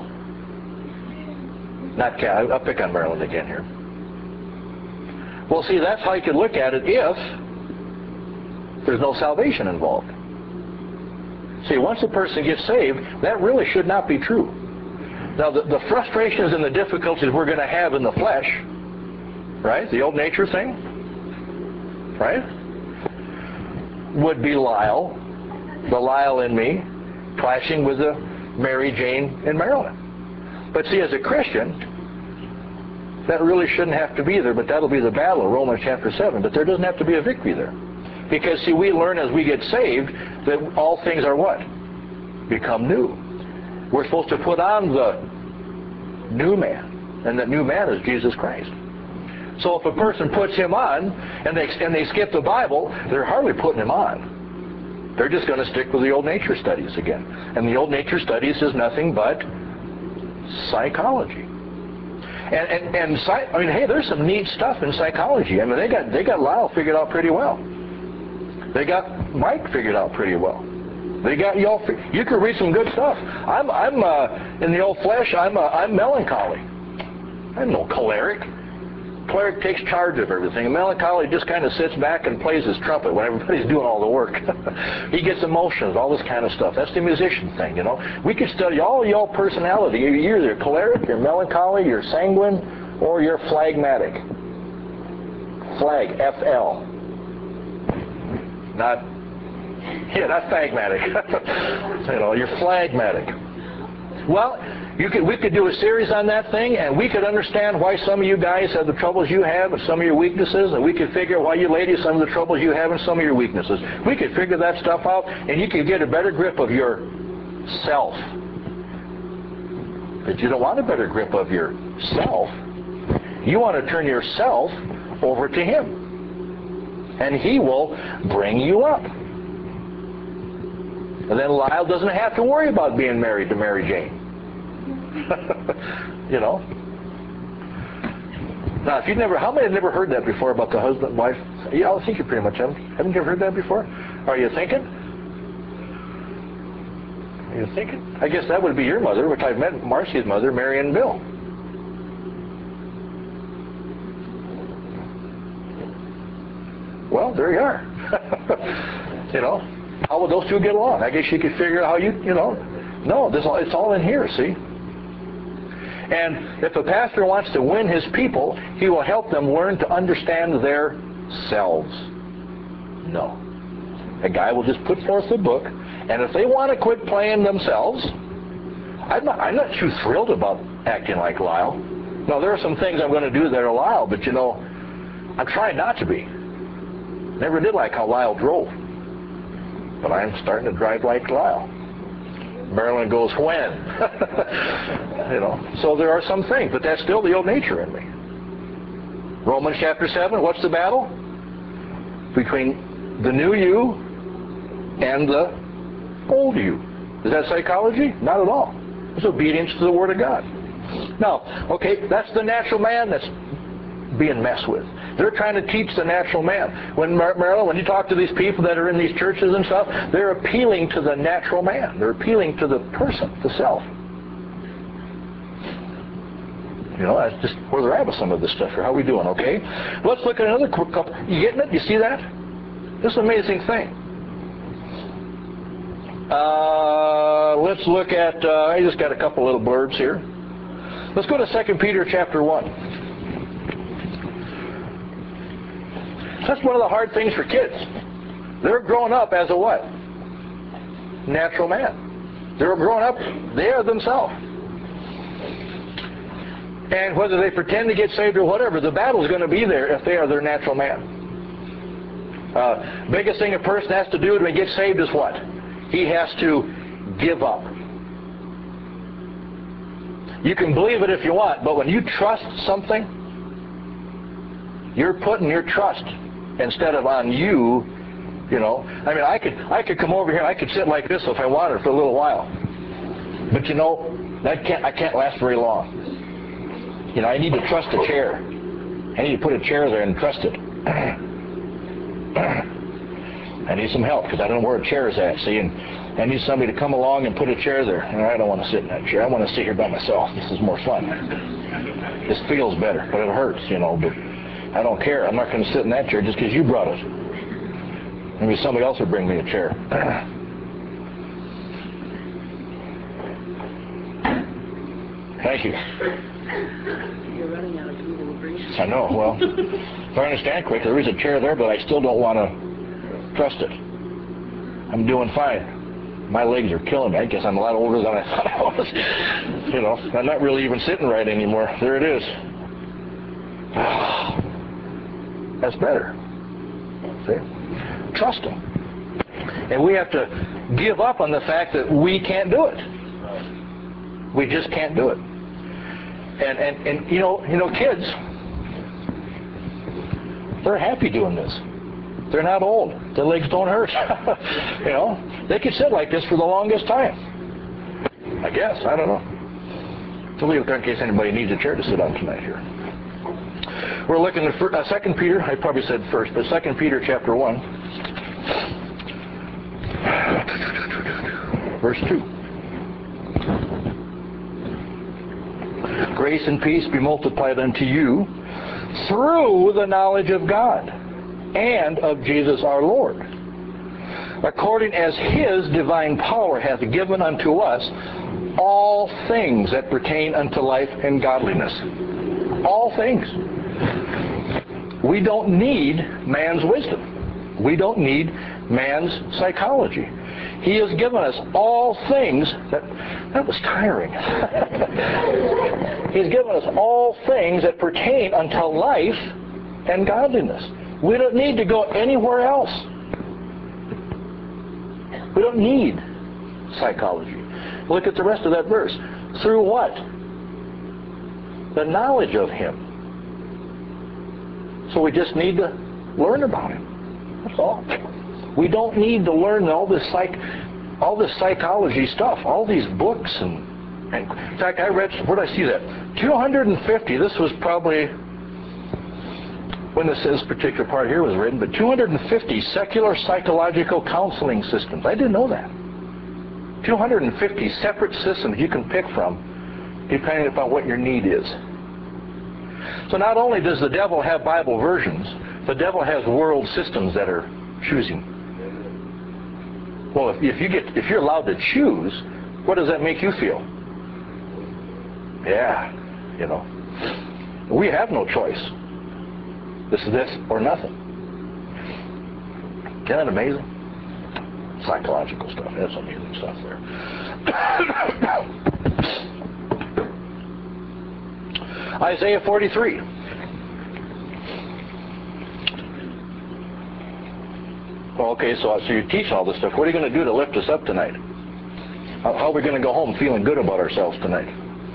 Not Cat, I'll pick on Marilyn again here. Well, see, that's how you could look at it if there's no salvation involved. See, once a person gets saved, that really should not be true. Now, the, the frustrations and the difficulties we're going to have in the flesh, right, the old nature thing, right, would be Lyle, the Lyle in me, clashing with the Mary Jane and Marilyn. But see, as a Christian, that really shouldn't have to be there, but that'll be the battle, Romans chapter seven. But there doesn't have to be a victory there. Because, see, we learn as we get saved that all things are what? Become new. We're supposed to put on the new man, and that new man is Jesus Christ. So if a person puts him on, and they, and they skip the Bible, they're hardly putting him on. They're just going to stick with the old nature studies again. And the old nature studies is nothing but psychology. And, and, and I mean, hey, there's some neat stuff in psychology. I mean, they got, they got Lyle figured out pretty well. They got Mike figured out pretty well. They got y'all. You can read some good stuff. I'm, I'm uh, in the old flesh. I'm, uh, I'm melancholy. I'm no choleric. Cleric takes charge of everything. Melancholy just kind of sits back and plays his trumpet when everybody's doing all the work. He gets emotions, all this kind of stuff. That's the musician thing, you know. We could study all y'all personality. You're either choleric, you're melancholy, you're sanguine, or you're phlegmatic. Phleg, F L. Not, yeah, not phlegmatic. You know, you're phlegmatic. Well, you could, we could do a series on that thing, and we could understand why some of you guys have the troubles you have and some of your weaknesses, and we could figure out why you ladies some of the troubles you have and some of your weaknesses. We could figure that stuff out, and you could get a better grip of yourself. But you don't want a better grip of yourself. You want to turn yourself over to Him. And He will bring you up. And then Lyle doesn't have to worry about being married to Mary Jane. You know? Now, if you've never, how many have never heard that before about the husband and wife? Yeah, I think you pretty much have. Haven't you ever heard that before? Are you thinking? Are you thinking? I guess that would be your mother, which I've met Marcy's mother, Mary and Bill. Well, there you are. You know, how would those two get along? I guess you could figure out how you, you know. No, this it's all in here, see? And if a pastor wants to win his people, he will help them learn to understand their selves. No. A guy will just put forth the book, and if they want to quit playing themselves, I'm not, I'm not too thrilled about acting like Lyle. No, there are some things I'm going to do that are Lyle, but you know, I'm trying not to be. Never did like how Lyle drove. But I'm starting to drive like Lyle. Marilyn goes, when? You know, so there are some things, but that's still the old nature in me. Romans chapter seven, what's the battle? Between the new you and the old you. Is that psychology? Not at all. It's obedience to the Word of God. Now, okay, that's the natural man that's being messed with. They're trying to teach the natural man. When Mar Marilyn, when you talk to these people that are in these churches and stuff, they're appealing to the natural man. They're appealing to the person, the self. You know, that's just where they're at with some of this stuff here. How are we doing, okay? Let's look at another quick couple. You getting it? You see that? This is an amazing thing. Uh, let's look at, uh, I just got a couple little blurbs here. Let's go to Second Peter chapter one. That's one of the hard things for kids. They're growing up as a what? Natural man. They're growing up, they are themselves. And whether they pretend to get saved or whatever, the battle's going to be there if they are their natural man. Uh, biggest thing a person has to do to get saved is what? He has to give up. You can believe it if you want, but when you trust something, you're putting your trust instead of on you, you know. I mean, I could I could come over here, I could sit like this if I wanted for a little while. But you know, I can't I can't last very long. You know, I need to trust a chair. I need to put a chair there and trust it. I need some help because I don't know where a chair is at, see, and I need somebody to come along and put a chair there. And I don't want to sit in that chair. I want to sit here by myself. This is more fun. This feels better, but it hurts, you know, but I don't care. I'm not going to sit in that chair just because you brought it. Maybe somebody else would bring me a chair. Thank you. You're running out of people to bring. I know. Well, if I understand correctly, there is a chair there, but I still don't want to trust it. I'm doing fine. My legs are killing me. I guess I'm a lot older than I thought I was. You know, I'm not really even sitting right anymore. There it is. That's better. See? Trusting. And we have to give up on the fact that we can't do it. We just can't do it. And and, and you know, you know, kids, they're happy doing this. They're not old. Their legs don't hurt. You know, they could sit like this for the longest time. I guess. I don't know. To leave it there in case anybody needs a chair to sit on tonight here. We're looking at uh, Second Peter. I probably said first, but Second Peter chapter one, verse two. Grace and peace be multiplied unto you through the knowledge of God and of Jesus our Lord, according as his divine power hath given unto us all things that pertain unto life and godliness. All things. We don't need man's wisdom. We don't need man's psychology. He has given us all things that... That was tiring. He's given us all things that pertain unto life and godliness. We don't need to go anywhere else. We don't need psychology. Look at the rest of that verse. Through what? The knowledge of him. So we just need to learn about him. That's all. We don't need to learn all this psych, all this psychology stuff, all these books. And, and in fact, I read, where did I see that? two hundred fifty, this was probably when this, this particular part here was written, but two hundred fifty secular psychological counseling systems. I didn't know that. two hundred fifty separate systems you can pick from, depending upon what your need is. So not only does the devil have Bible versions, the devil has world systems that are choosing. Well, if, if you get, if you're allowed to choose, what does that make you feel? Yeah, you know, we have no choice. This is this or nothing. Isn't that amazing? Psychological stuff. That's amazing stuff there. Isaiah forty-three. Well, okay, so, so you teach all this stuff. What are you going to do to lift us up tonight? How, how are we going to go home feeling good about ourselves tonight?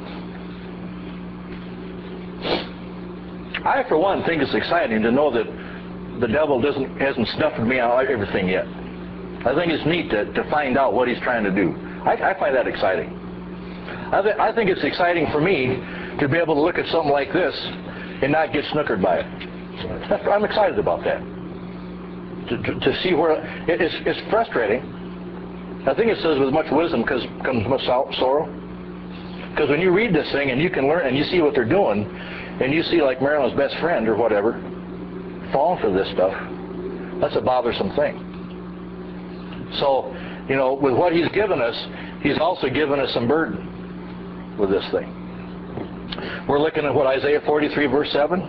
I, for one, think it's exciting to know that the devil doesn't hasn't snuffed me out everything yet. I think it's neat to, to find out what he's trying to do. I, I find that exciting. I, th- I think it's exciting for me to be able to look at something like this and not get snookered by it. I'm excited about that. To, to, to see where it, it's, it's frustrating. I think it says with much wisdom comes comes much sorrow. Because when you read this thing and you can learn and you see what they're doing, and you see like Marilyn's best friend or whatever falling for this stuff, that's a bothersome thing. So, you know, with what he's given us, he's also given us some burden with this thing. We're looking at what, Isaiah forty-three verse seven?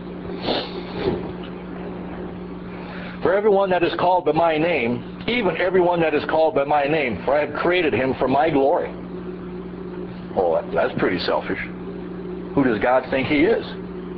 For everyone that is called by my name, even everyone that is called by my name, for I have created him for my glory. Oh, that's pretty selfish. Who does God think he is?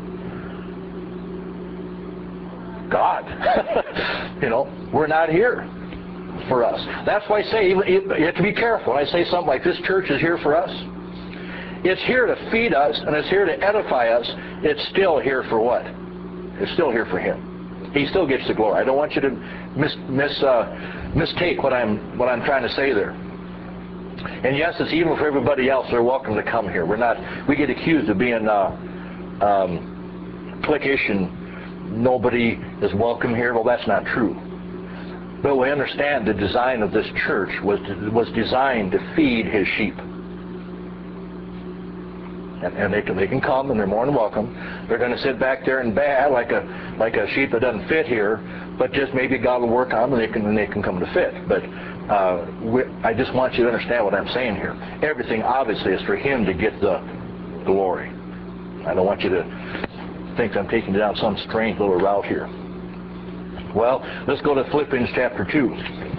God. You know, we're not here for us. That's why I say, you have to be careful when I say something like this church is here for us. it's here to feed us, and it's here to edify us. It's still here for what? It's still here for Him. He still gets the glory. I don't want you to mis, mis, uh, mistake what I'm, what I'm trying to say there. And yes, it's even for everybody else. They're welcome to come here. We're not, we get accused of being uh, um, cliquish and nobody is welcome here. Well, that's not true. But we understand the design of this church was, was designed to feed His sheep. And, and they can they can come, and they're more than welcome. They're going to sit back there and baa like a like a sheep that doesn't fit here, but just maybe God will work on them, and they can and they can come to fit. But uh, we, I just want you to understand what I'm saying here. Everything obviously is for Him to get the glory. I don't want you to think I'm taking you down some strange little route here. Well, let's go to Philippians chapter two.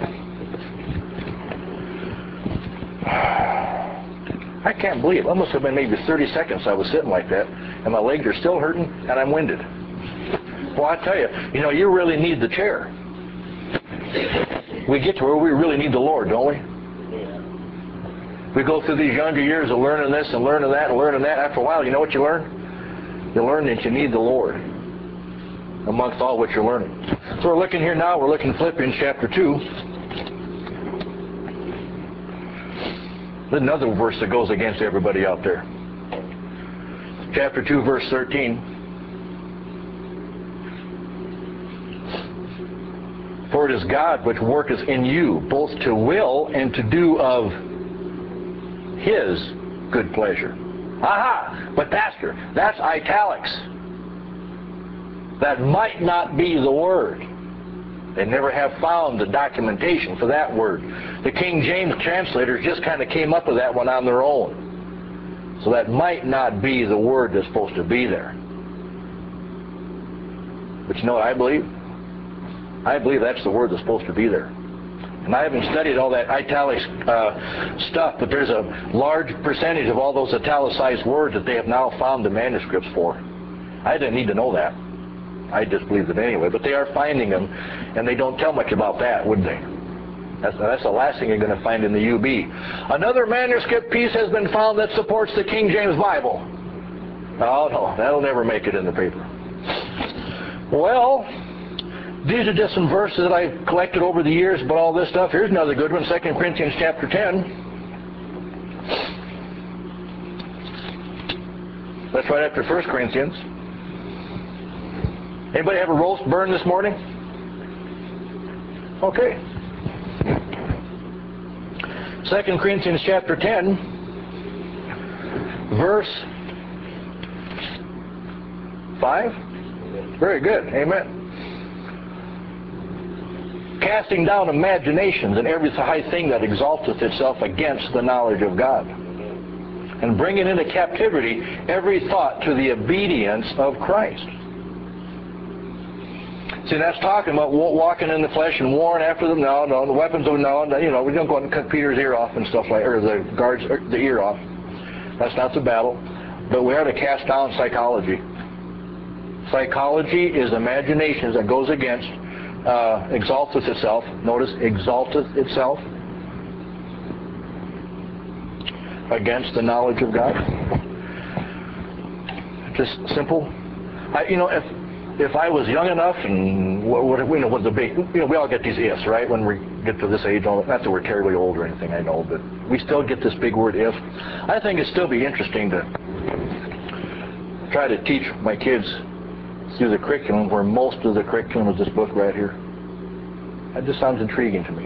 I can't believe it. It must have been maybe thirty seconds I was sitting like that, and my legs are still hurting, and I'm winded. Well, I tell you, you know, you really need the chair. We get to where we really need the Lord, don't we? We go through these younger years of learning this and learning that and learning that. After a while, you know what you learn? You learn that you need the Lord amongst all what you're learning. So we're looking here now. We're looking at Philippians chapter two. There's another verse that goes against everybody out there. Chapter two, verse thirteen. For it is God which worketh in you, both to will and to do of His good pleasure. Aha! But Pastor, that's italics. That might not be the word. They never have found the documentation for that word. The King James translators just kind of came up with that one on their own. So that might not be the word that's supposed to be there. But you know what I believe? I believe that's the word that's supposed to be there. And I haven't studied all that italics uh, stuff, but there's a large percentage of all those italicized words that they have now found the manuscripts for. I didn't need to know that. I just believed it anyway. But they are finding them, and they don't tell much about that, would they? That's, that's the last thing you're going to find in the U B. Another manuscript piece has been found that supports the King James Bible. Oh, no, that'll never make it in the paper. Well, these are just some verses that I've collected over the years about all this stuff. Here's another good one, Second Corinthians chapter ten. That's right after First Corinthians. Anybody have a roast burn this morning? Okay. Second Corinthians chapter ten, verse five. Very good. Amen. Casting down imaginations and every high thing that exalteth itself against the knowledge of God, and bringing into captivity every thought to the obedience of Christ. See, that's talking about walking in the flesh and warring after them. No, no, the weapons of no, you know, we don't go and cut Peter's ear off and stuff like, or the guards, or the ear off. That's not the battle. But we are to cast down psychology. Psychology is imaginations that goes against, uh, exalteth itself. Notice, exalteth itself against the knowledge of God. Just simple. I, you know, if if I was young enough, and what, what you know, what the big, you know, we all get these ifs, right? When we get to this age, not that we're terribly old or anything, I know, but we still get this big word if. I think it'd still be interesting to try to teach my kids through the curriculum, where most of the curriculum is this book right here. That just sounds intriguing to me.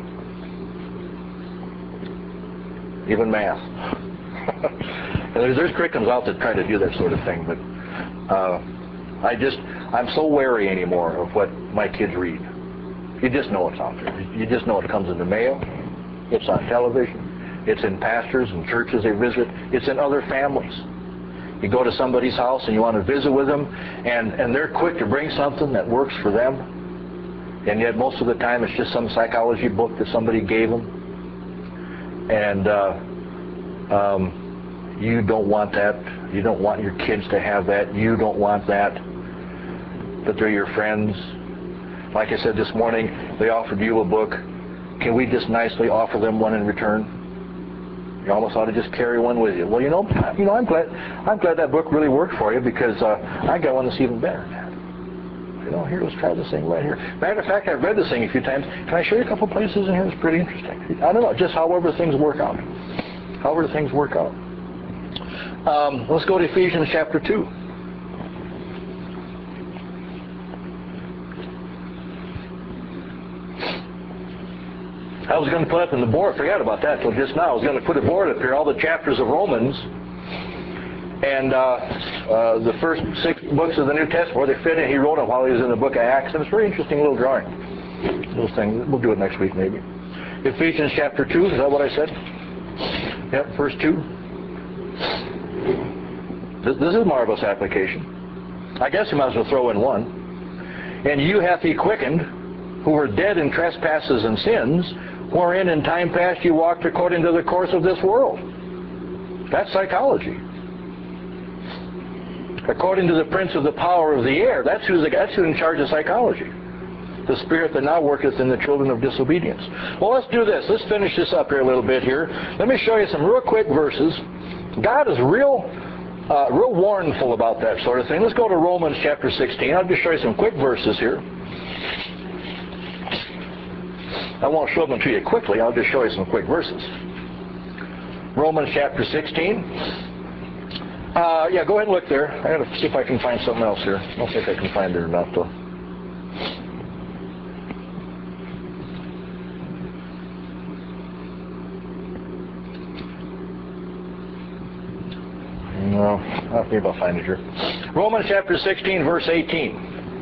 Even math. there's, there's curriculums out that try to do that sort of thing, but uh, I just, I'm so wary anymore of what my kids read. You just know it's out there. You just know it comes in the mail. It's on television. It's in pastors and churches they visit. It's in other families. You go to somebody's house and you want to visit with them, and, and they're quick to bring something that works for them. And yet most of the time it's just some psychology book that somebody gave them. And uh, um, you don't want that. You don't want your kids to have that. You don't want that. But they're your friends. Like I said this morning, they offered you a book. Can we just nicely offer them one in return? You almost ought to just carry one with you. Well, you know, you know, I'm glad, I'm glad that book really worked for you, because uh, I got one that's even better than that. You know, here, let's try this thing right here. Matter of fact, I've read this thing a few times. Can I show you a couple places in here? It's pretty interesting. I don't know, just however things work out. However things work out. Um, let's go to Ephesians chapter two. I was going to put up in the board, forgot about that till just now. I was going to put a board up here, all the chapters of Romans, and uh, uh, the first six books of the New Testament, where they fit in. He wrote them while he was in the book of Acts, and it's a very interesting little drawing. Little thing. We'll do it next week, maybe. Ephesians chapter two, is that what I said? Yep, verse two. This, this is a marvelous application. I guess you might as well throw in one. And you hath he quickened, who were dead in trespasses and sins, wherein in time past you walked according to the course of this world. That's psychology. According to the prince of the power of the air. That's who's, that's who's in charge of psychology. The spirit that now worketh in the children of disobedience. Well, let's do this. Let's finish this up here a little bit here. Let me show you some real quick verses. God is real, uh, real warnful about that sort of thing. Let's go to Romans chapter sixteen. I'll just show you some quick verses here. I won't show them to you quickly. I'll just show you some quick verses. Romans chapter sixteen. Uh, yeah, go ahead and look there. I got to see if I can find something else here. I don't think I can find it enough, though. No, I think I'll find it here. Romans chapter sixteen, verse eighteen.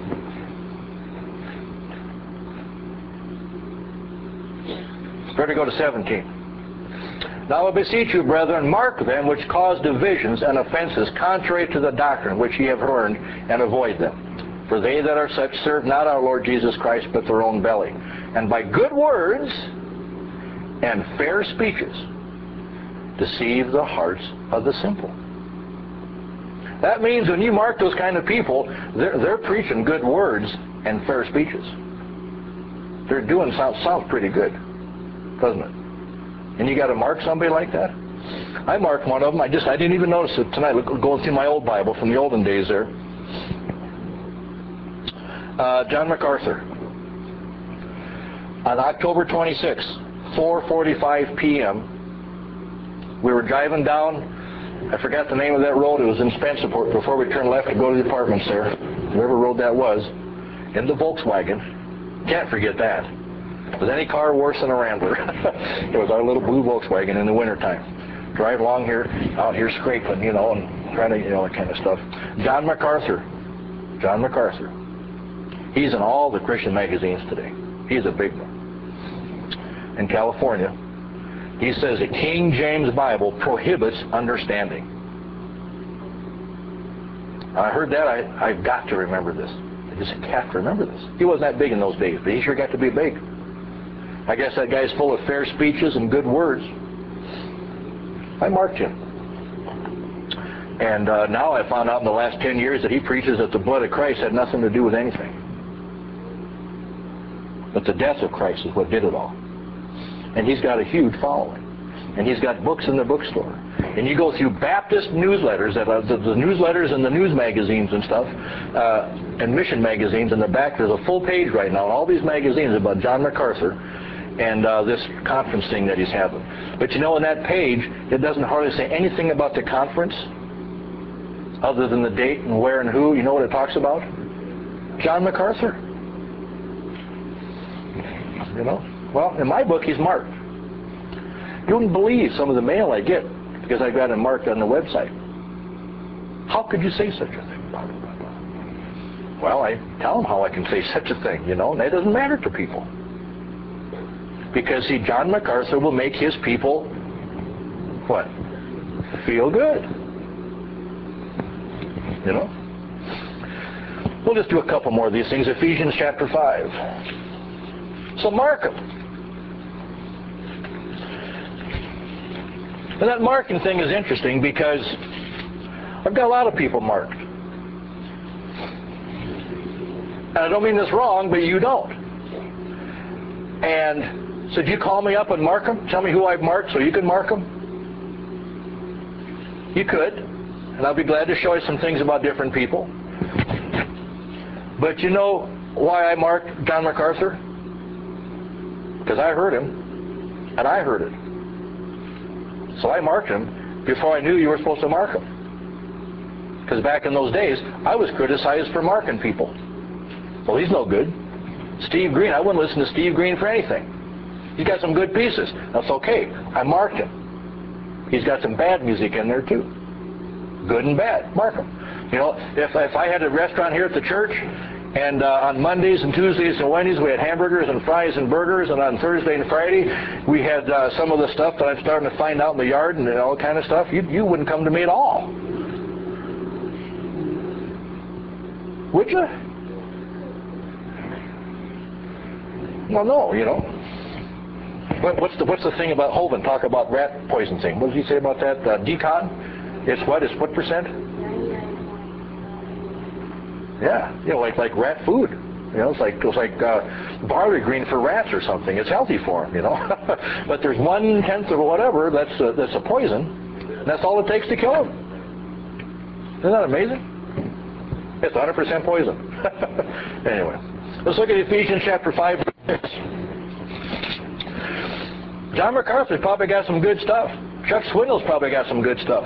Better go to seventeen. Now I beseech you, brethren, mark them which cause divisions and offenses contrary to the doctrine which ye have learned, and avoid them. For they that are such serve not our Lord Jesus Christ, but their own belly. And by good words and fair speeches deceive the hearts of the simple. That means when you mark those kind of people, they're, they're preaching good words and fair speeches. They're doing sounds sounds pretty good, doesn't it? And you got to mark somebody like that? I marked one of them. I just I didn't even notice it tonight. Going through my old Bible from the olden days there. Uh, John MacArthur. On October twenty-sixth, four forty-five p m, we were driving down. I forgot the name of that road. It was in Spencerport before we turned left to go to the apartments there. Whatever road that was. In the Volkswagen. Can't forget that. Was any car worse than a Rambler? It was our little blue Volkswagen in the wintertime. Drive along here, out here scraping, you know, and trying to, you know, that kind of stuff. John MacArthur. John MacArthur. He's in all the Christian magazines today. He's a big one. In California, he says the King James Bible prohibits understanding. I heard that. I, I've got to remember this. I just have to remember this. He wasn't that big in those days, but he sure got to be big. I guess that guy's full of fair speeches and good words. I marked him. And uh, now I found out in the last ten years that he preaches that the blood of Christ had nothing to do with anything. But the death of Christ is what did it all. And he's got a huge following. And he's got books in the bookstore. And you go through Baptist newsletters, that are the, the newsletters and the news magazines and stuff, uh, and mission magazines in the back. There's a full page right now in all these magazines about John MacArthur and uh, this conference thing that he's having. But you know, in that page, it doesn't hardly say anything about the conference other than the date and where and who. You know what it talks about? John MacArthur. You know? Well, in my book, he's marked. You wouldn't believe some of the mail I get because I got him marked on the website. How could you say such a thing? Well, I tell them how I can say such a thing, you know, and that doesn't matter to people. Because, see, John MacArthur will make his people, what? Feel good. You know? We'll just do a couple more of these things. Ephesians chapter five. So mark them. And that marking thing is interesting because I've got a lot of people marked. And I don't mean this wrong, but you don't. And so do you call me up and mark them? Tell me who I've marked so you can mark them? You could, and I'll be glad to show you some things about different people. But you know why I marked John MacArthur? Because I heard him, and I heard it. So I marked him before I knew you were supposed to mark him. Because back in those days, I was criticized for marking people. Well, he's no good. Steve Green, I wouldn't listen to Steve Green for anything. He's got some good pieces. That's okay. I marked him. He's got some bad music in there too. Good and bad. Mark him. You know, if, if I had a restaurant here at the church, and uh, on Mondays and Tuesdays and Wednesdays we had hamburgers and fries and burgers, and on Thursday and Friday we had uh, some of the stuff that I'm starting to find out in the yard and all kind of stuff, you, you wouldn't come to me at all. Would you? Well, no, you know. What, what's the what's the thing about Hovind? Talk about rat poison thing. What did he say about that? Uh, decon? It's what? It's what percent? Yeah, you know, like like rat food. You know, it's like it's like uh, barley green for rats or something. It's healthy for them, you know. But there's one tenth of whatever that's a, that's a poison. And that's all it takes to kill them. Isn't that amazing? It's one hundred percent poison. Anyway, let's look at Ephesians chapter five, verse six. John MacArthur's probably got some good stuff. Chuck Swindoll's probably got some good stuff.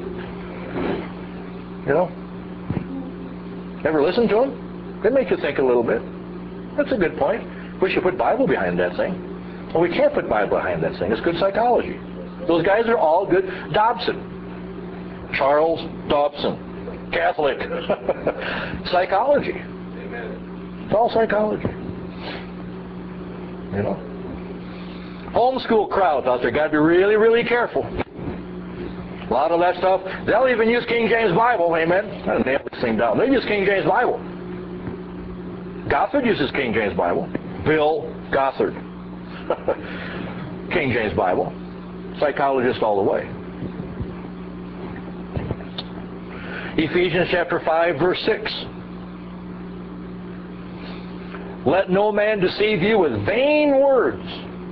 You know? Ever listen to him? They make you think a little bit. That's a good point. We should put Bible behind that thing. Well, we can't put Bible behind that thing. It's good psychology. Those guys are all good. Dobson. Charles Dobson. Catholic. Psychology. It's all psychology. You know? Homeschool crowds out there got to be really, really careful. A lot of that stuff, they'll even use King James Bible, amen. I nailed this thing down. They use King James Bible. Gothard uses King James Bible. Bill Gothard. King James Bible. Psychologist all the way. Ephesians chapter five, verse six. Let no man deceive you with vain words.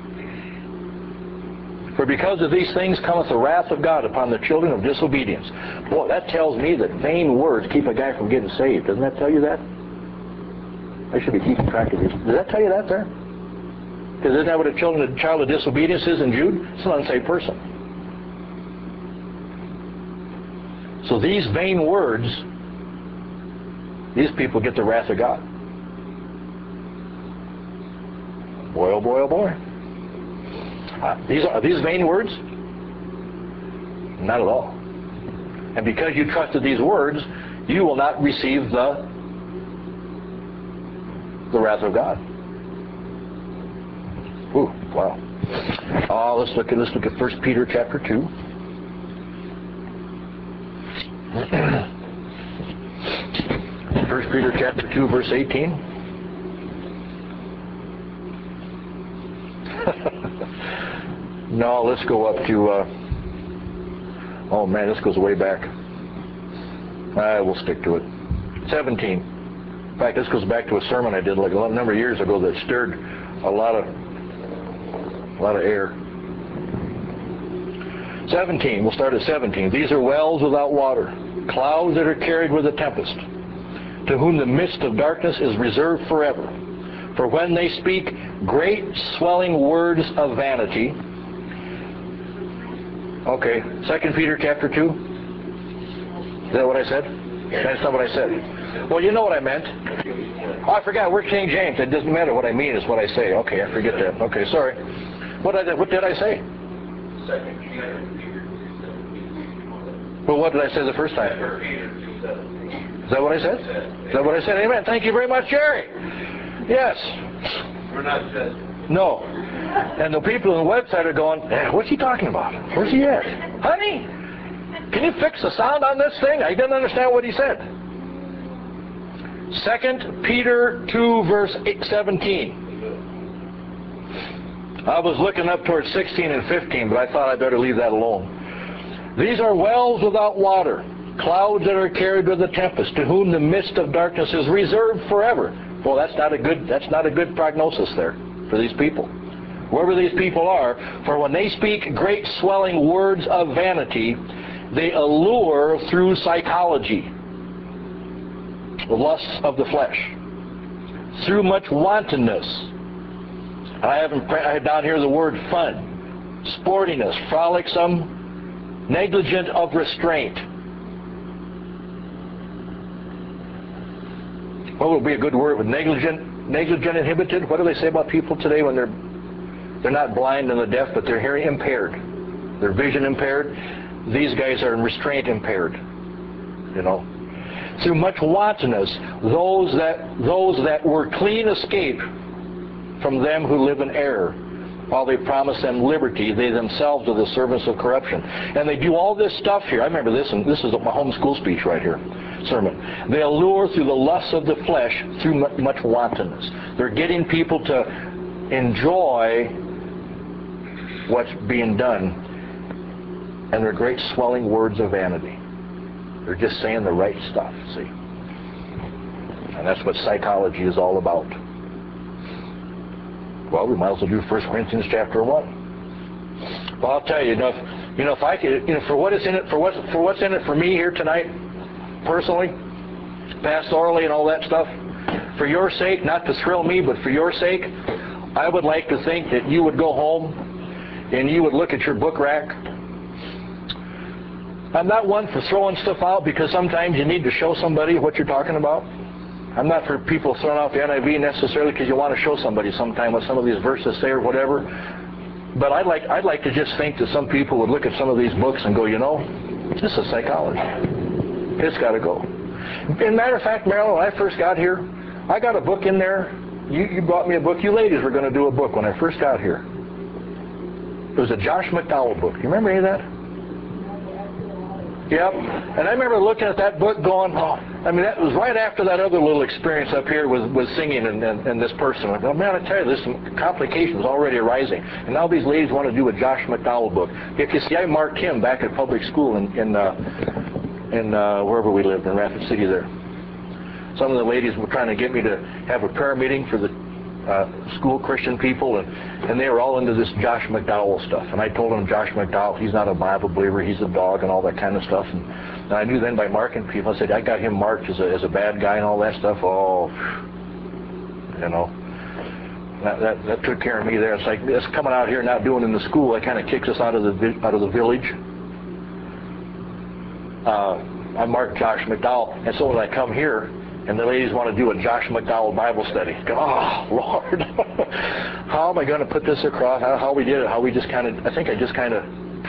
For because of these things cometh the wrath of God upon the children of disobedience. Boy, that tells me that vain words keep a guy from getting saved. Doesn't that tell you that? I should be keeping track of this. Does that tell you that there? Because isn't that what a children, a child of disobedience is in Jude? It's an unsaved person. So these vain words, these people get the wrath of God. Boy, oh boy, oh boy. Uh, these are, are these vain words? Not at all. And because you trusted these words, you will not receive the the wrath of God. Ooh, wow. Uh, let's look at let's look at First Peter chapter two. First Peter chapter two, verse eighteen. No, let's go up to, uh, oh man, this goes way back. I will stick to it. seventeen. In fact, this goes back to a sermon I did like a number of years ago that stirred a lot of, a lot of air. seventeen, we'll start at seventeen. These are wells without water, clouds that are carried with a tempest, to whom the mist of darkness is reserved forever. For when they speak great swelling words of vanity. Okay, Second Peter chapter two. Is that what I said? That's not what I said. Well, you know what I meant. Oh, I forgot. We're King James. It doesn't matter what I mean. It's what I say. Okay, I forget that. Okay, sorry. What did I, what did I say? Second Peter. Well, what did I say the first time? Is that what I said? Is that what I said? Amen. Thank you very much, Jerry. Yes. We're not just. No. And the people on the website are going, eh, what's he talking about? Where's he at? Honey, can you fix the sound on this thing? I didn't understand what he said. Second Peter two, verse seventeen. I was looking up towards sixteen and fifteen, but I thought I'd better leave that alone. These are wells without water, clouds that are carried with a tempest, to whom the mist of darkness is reserved forever. Well, that's not a good, that's not a good prognosis there for these people. Whoever these people are, for when they speak great swelling words of vanity, They allure through psychology, the lusts of the flesh, through much wantonness. I have, I have down here the word fun, sportiness, frolicsome, negligent of restraint. What would be a good word with negligent, negligent, inhibited? What do they say about people today when they're they're not blind and the deaf, but they're hearing impaired, they're vision impaired? These guys are restraint impaired. You know, through much wantonness, those that those that were clean escape from them who live in error. While they promise them liberty, they themselves are the servants of corruption. And they do all this stuff here. I remember this, and this is my home school speech right here, sermon. They allure through the lusts of the flesh through much wantonness. They're getting people to enjoy what's being done. And they're great swelling words of vanity. They're just saying the right stuff, see. And that's what psychology is all about. Well, we might as well do First Corinthians chapter one. Well, I'll tell you, you know, if, you know, if I could, you know, for what is in it, for what, for what's in it for me here tonight, personally, pastorally and all that stuff, for your sake, not to thrill me, but for your sake, I would like to think that you would go home and you would look at your book rack. I'm not one for throwing stuff out because sometimes you need to show somebody what you're talking about. I'm not for people throwing out the N I V necessarily because you want to show somebody sometime what some of these verses say or whatever. But I'd like I'd like to just think that some people would look at some of these books and go, you know, this is psychology. It's got to go. As a matter of fact, Marilyn, when I first got here, I got a book in there. You, you brought me a book. You ladies were going to do a book when I first got here. It was a Josh McDowell book. You remember any of that? Yep. And I remember looking at that book going, oh, I mean, that was right after that other little experience up here with, with singing and, and, and this person. I go, man, I tell you, there's some complications already arising. And now these ladies want to do a Josh McDowell book. If you see, I marked him back at public school in, in, uh, in uh, wherever we lived, in Rapid City there. Some of the ladies were trying to get me to have a prayer meeting for the Uh, school Christian people, and, and they were all into this Josh McDowell stuff. And I told them, Josh McDowell, he's not a Bible believer, he's a dog and all that kind of stuff. And, and I knew then by marking people, I said, I got him marked as a, as a bad guy and all that stuff. Oh, you know, that, that, that took care of me there. It's like, this coming out here not doing in the school, that kind of kicks us out of the out of the village. Uh, I marked Josh McDowell, and so when I come here, and the ladies want to do a Josh McDowell Bible study. Go, oh, Lord, how am I going to put this across? How, how we did it, how we just kind of, I think I just kind of,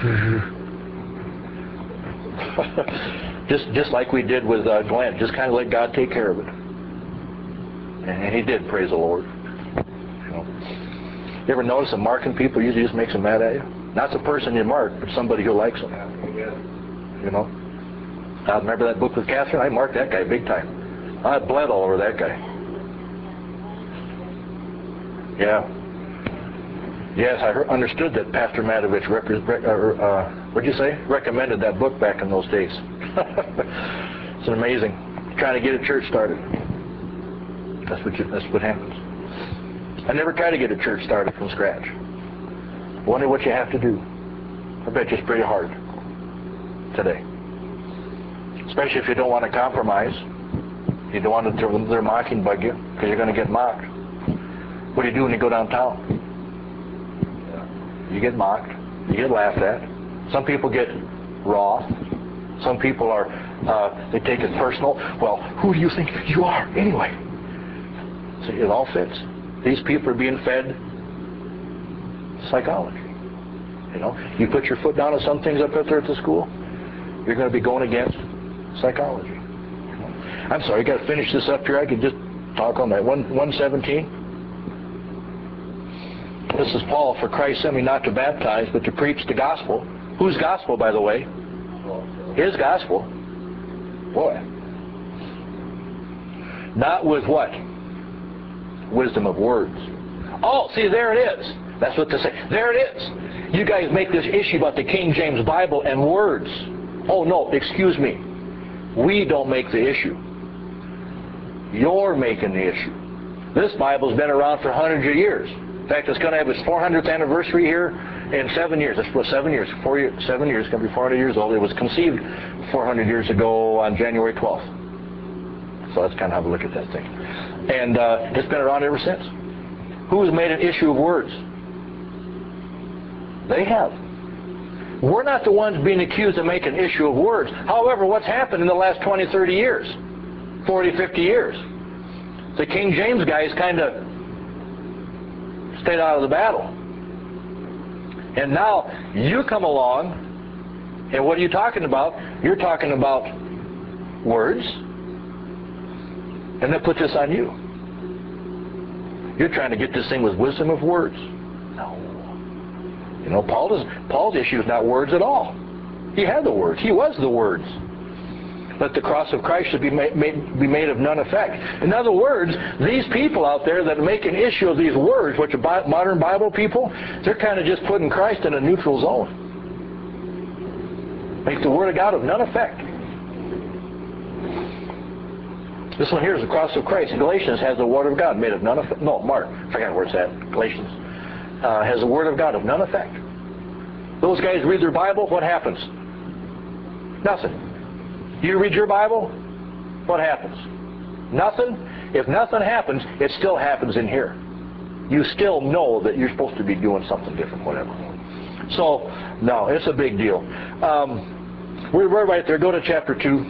just just like we did with uh, Glenn, just kind of let God take care of it. And he did, praise the Lord. You know, you ever notice that marking people usually just makes them mad at you? Not the person you mark, but somebody who likes them. You know? I remember that book with Catherine? I marked that guy big time. I bled all over that guy. Yeah. Yes, I heard, understood that Pastor Matovich, repre- re- uh, uh, what'd you say? Recommended that book back in those days. It's amazing. Trying to get a church started. That's what you, that's what happens. I never try to get a church started from scratch. Wonder what you have to do. I bet you it's pretty hard today. Especially if you don't want to compromise. You don't want to throw their mocking bug you because you're going to get mocked. What do you do when you go downtown? You get mocked. You get laughed at. Some people get raw. Some people are, uh, they take it personal. Well, who do you think you are anyway? See, it all fits. These people are being fed psychology. You know, you put your foot down on some things up there at the school, you're going to be going against psychology. I'm sorry, I got to finish this up here. I could just talk on that. one seventeen. This is Paul. For Christ sent me not to baptize, but to preach the gospel. Whose gospel, by the way? His gospel. Boy. Not with what? Wisdom of words. Oh, see, there it is. That's what they say. There it is. You guys make this issue about the King James Bible and words. Oh, no, excuse me. We don't make the issue. You're making the issue. This Bible's been around for hundreds of years. In fact, it's going to have its four hundredth anniversary here In seven years, that's what seven years, four years, seven years, going to be four hundred years old. It was conceived four hundred years ago on January twelfth. So that's kind of how we look at that thing. And uh, it's been around ever since. Who has made an issue of words? They have. We're not the ones being accused of making an issue of words. However, what's happened in the last twenty, thirty years, forty, fifty years? The King James guys kind of stayed out of the battle. And now you come along, and what are you talking about? You're talking about words, and they put this on you. You're trying to get this thing with wisdom of words. No. You know, Paul does, Paul's issue is not words at all. He had the words. He was the words. Let the cross of Christ should be made, made, be made of none effect. In other words, these people out there that make an issue of these words, which are modern Bible people, they're kind of just putting Christ in a neutral zone. Make the Word of God of none effect. This one here is the cross of Christ. Galatians has the Word of God made of none effect. No, Mark, I forgot where it's at. Galatians uh, has the Word of God of none effect. Those guys read their Bible, what happens? Nothing. You read your Bible, what happens? Nothing. If nothing happens, it still happens in here. You still know that you're supposed to be doing something different, whatever. So, no, it's a big deal. Um, we're, we're right there. Go to chapter two.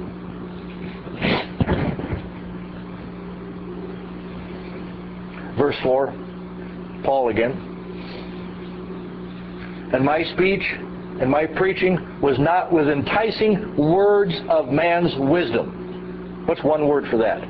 Verse four. Paul again. And my speech and my preaching was not with enticing words of man's wisdom. What's one word for that?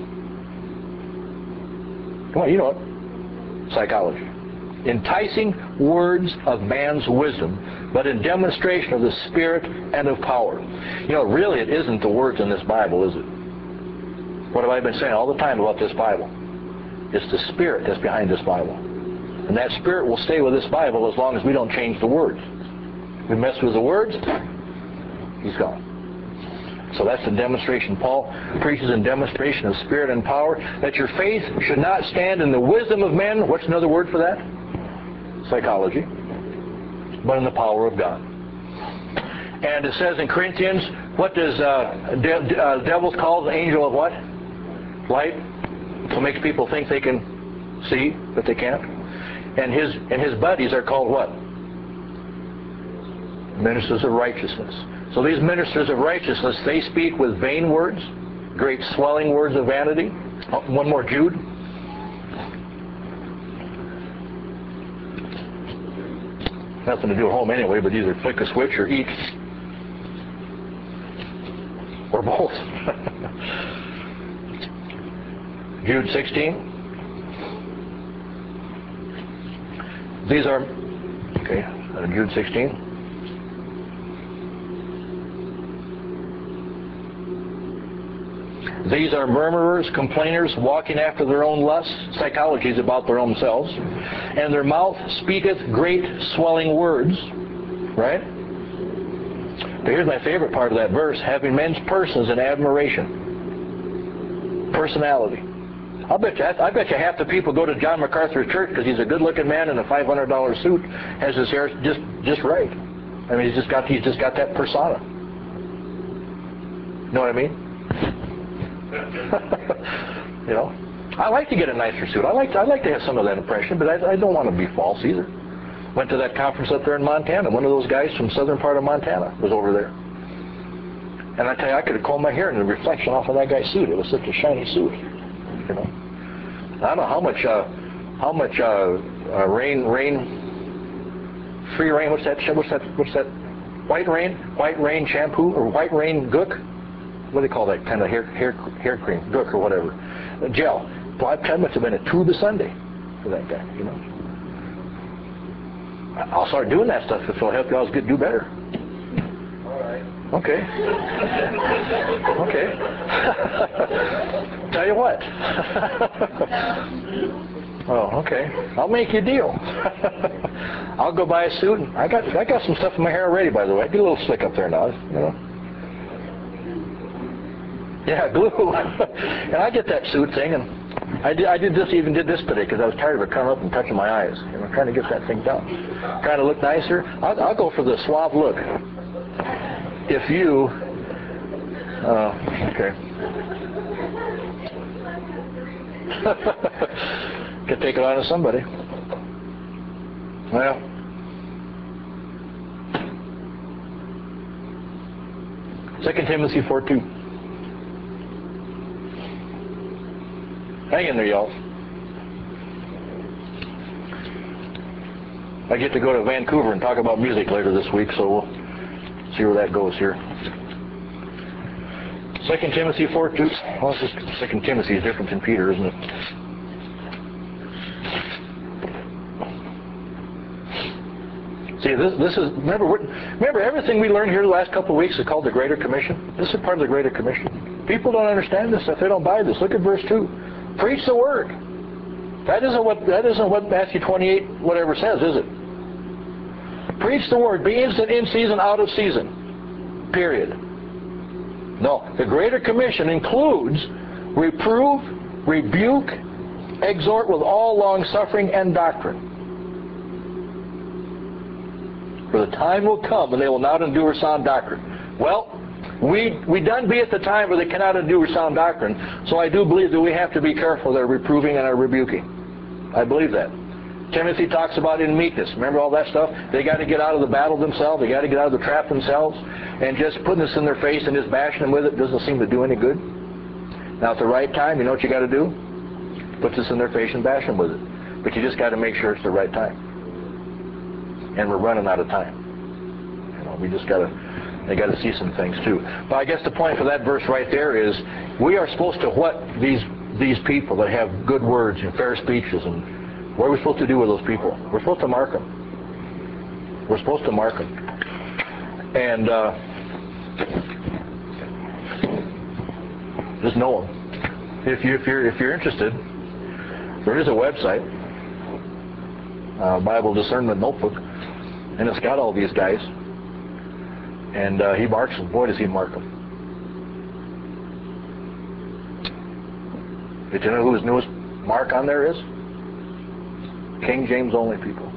Come on, you know it. Psychology. Enticing words of man's wisdom, but in demonstration of the Spirit and of power. You know, really it isn't the words in this Bible, is it? What have I been saying all the time about this Bible? It's the Spirit that's behind this Bible. And that Spirit will stay with this Bible as long as we don't change the words. We mess with the words, he's gone. So that's the demonstration. Paul preaches in demonstration of Spirit and power, that your faith should not stand in the wisdom of men. What's another word for that? Psychology. But in the power of God. And it says in Corinthians, what does uh, de- uh, devils call the angel of what? Light. So it makes people think they can see, but they can't. And his and his buddies are called what? Ministers of righteousness. So these ministers of righteousness, they speak with vain words, great swelling words of vanity. Oh, one more, Jude. Nothing to do at home anyway, but either flick a switch or eat. Or both. Jude sixteen. These are, okay, uh, Jude sixteen. These are murmurers, complainers, walking after their own lusts. Psychology is about their own selves. And their mouth speaketh great swelling words. Right? But here's my favorite part of that verse. Having men's persons in admiration. Personality. I'll bet you, I bet you half the people go to John MacArthur's church because he's a good-looking man in a five hundred dollar suit, has his hair just just right. I mean, he's just got he's just got that persona. Know what I mean? You know, I like to get a nicer suit. I like to, I like to have some of that impression, but I, I don't want to be false either. Went to that conference up there in Montana. One of those guys from southern part of Montana was over there, and I tell you, I could have combed my hair in the reflection off of that guy's suit. It was such a shiny suit. You know, I don't know how much, uh, how much uh, uh, rain, rain, free rain. What's that? What's that? What's that? White rain, white rain shampoo or white rain gook. What do they call that kind of hair hair hair cream, gook or whatever, a gel. Well, I must have been a tube a Sunday for that guy. You know, I'll start doing that stuff if it'll help you all get do better. All right. Okay. Okay. Tell you what. Oh, okay. I'll make you a deal. I'll go buy a suit. And I got I got some stuff in my hair already, by the way. I get a little slick up there now, you know. Yeah, glue. And I get that suit thing, and I did, I did this, even did this today because I was tired of it coming up and touching my eyes. And I'm trying to get that thing down. Trying to look nicer. I'll, I'll go for the suave look. If you, uh, okay. Could take it on to somebody. Well, Second Timothy four two. Hang in there, y'all. I get to go to Vancouver and talk about music later this week, so we'll see where that goes here. Second Timothy four two. Well, Second Timothy is different than Peter, isn't it? See, this this is remember remember everything we learned here the last couple of weeks is called the Greater Commission. This is part of the Greater Commission. People don't understand this stuff. They don't buy this. Look at verse two. Preach the word. That isn't what that isn't what Matthew twenty-eight whatever says, is it? Preach the word. Be instant in season, out of season. Period. No, the Greater Commission includes reprove, rebuke, exhort with all long suffering and doctrine. For the time will come when they will not endure sound doctrine. Well, we we done be at the time where they cannot endure sound doctrine. So I do believe that we have to be careful of their reproving and our rebuking. I believe that. Timothy talks about in meekness. Remember all that stuff? They got to get out of the battle themselves. They got to get out of the trap themselves. And just putting this in their face and just bashing them with it doesn't seem to do any good. Now at the right time, you know what you got to do? Put this in their face and bash them with it. But you just got to make sure it's the right time. And we're running out of time. You know, we just got to, they got to see some things too. But I guess the point for that verse right there is we are supposed to what these these people that have good words and fair speeches, and what are we supposed to do with those people? We're supposed to mark them. We're supposed to mark them. And uh, just know them. If you if you're if you're interested, there is a website, uh, Bible Discernment Notebook. And it's got all these guys. And uh, he marks them. Boy, does he mark them. Did you know who his newest mark on there is? King James only people.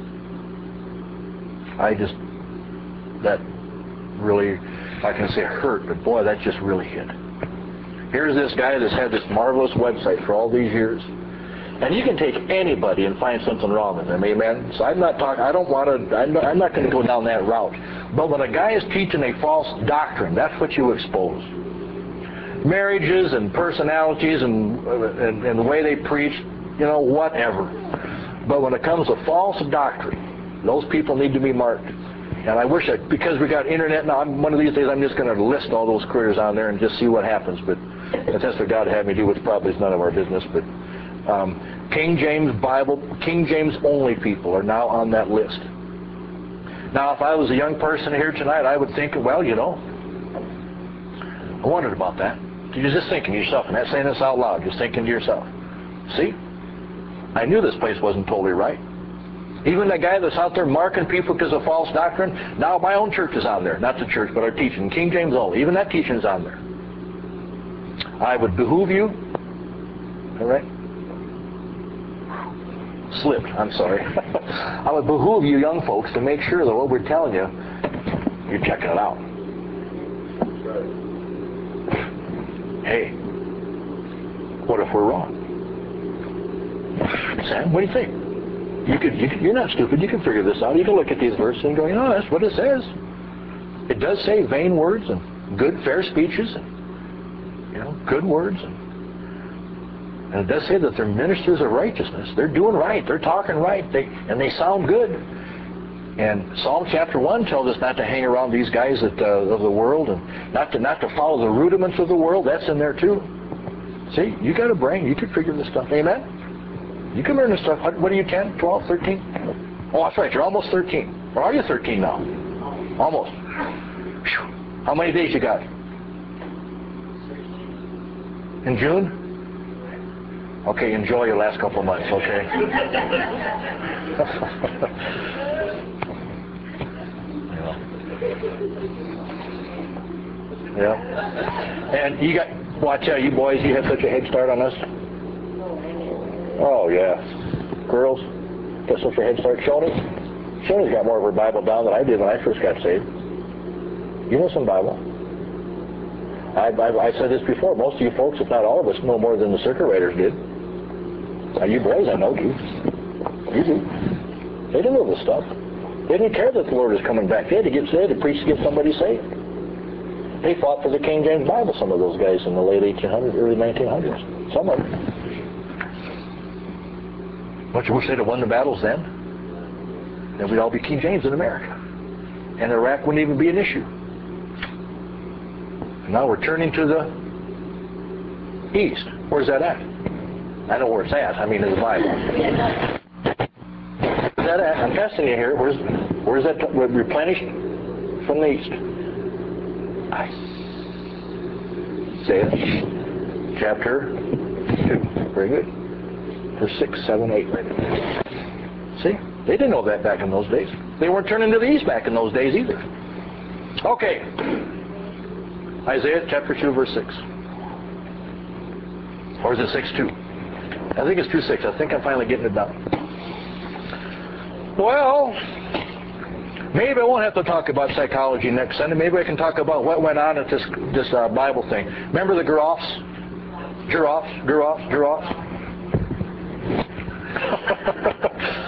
I just, that really, I can say hurt, but boy, that just really hit. Here's this guy that's had this marvelous website for all these years. And you can take anybody and find something wrong with them, amen? So I'm not talking, I don't want to, I'm not, I'm not going to go down that route. But when a guy is teaching a false doctrine, that's what you expose. Marriages and personalities and, and, and the way they preach, you know, whatever. But when it comes to false doctrine, those people need to be marked. And I wish I, because we got internet now, I'm, one of these days I'm just going to list all those critters on there and just see what happens. But if that's what God had me do, which probably is none of our business, but Um, King James Bible, King James only people are now on that list. Now, if I was a young person here tonight, I would think, well, you know, I wondered about that. You're just thinking to yourself, and not saying this out loud, just thinking to yourself, see, I knew this place wasn't totally right. Even the guy that's out there marking people because of false doctrine, now my own church is on there. Not the church, but our teaching, King James only. Even that teaching is on there. I would behoove you, all right? Slipped, I'm sorry. I would behoove you young folks to make sure that what we're telling you, you're checking it out. Hey, what if we're wrong? Sam, what do you think? You could, you could, you're not stupid. You can figure this out. You can look at these verses and go, you know, that's what it says. It does say vain words and good, fair speeches, and, you know, good words. And, And it does say that they're ministers of righteousness. They're doing right. They're talking right. They, and they sound good. And Psalm chapter one tells us not to hang around these guys that, uh, of the world and not to not to follow the rudiments of the world. That's in there too. See, you got a brain. You can figure this stuff. Amen? You can learn this stuff. What are you, ten, twelve, thirteen? Oh, that's right. You're almost thirteen. Or are you thirteen now? Almost. Whew. How many days you got? In June? Okay, enjoy your last couple of months, okay? yeah. yeah. And you got, well, I tell you boys, you have such a head start on us. Oh, yeah. Girls, guess what your head starts showing? Shoney's got more of her Bible down than I did when I first got saved. You know some Bible. I, I, I said this before. Most of you folks, if not all of us, know more than the circuit riders did. Now, you boys, I know you. You do. They didn't know this stuff. They didn't care that the Lord was coming back. They had to get saved to preach to get somebody saved. They fought for the King James Bible, some of those guys in the late eighteen hundreds, early nineteen hundreds. Some of them. Don't you wish they'd have won the battles then? Then we'd all be King James in America. And Iraq wouldn't even be an issue. And now we're turning to the east. Where's that at? I know where it's at. I mean, in the Bible. Where's that at? I'm testing you here. Where's, where's that t- replenished? From the east. Isaiah chapter two. Very good. Verse six, seven, eight. Right. See? They didn't know that back in those days. They weren't turning to the east back in those days either. Okay. Isaiah chapter two, verse six. Or is it six two? I think it's two six. I think I'm finally getting it down. Well, maybe I won't have to talk about psychology next Sunday. Maybe I can talk about what went on at this this uh, Bible thing. Remember the giraffes? Giraffes, giraffes, giraffes?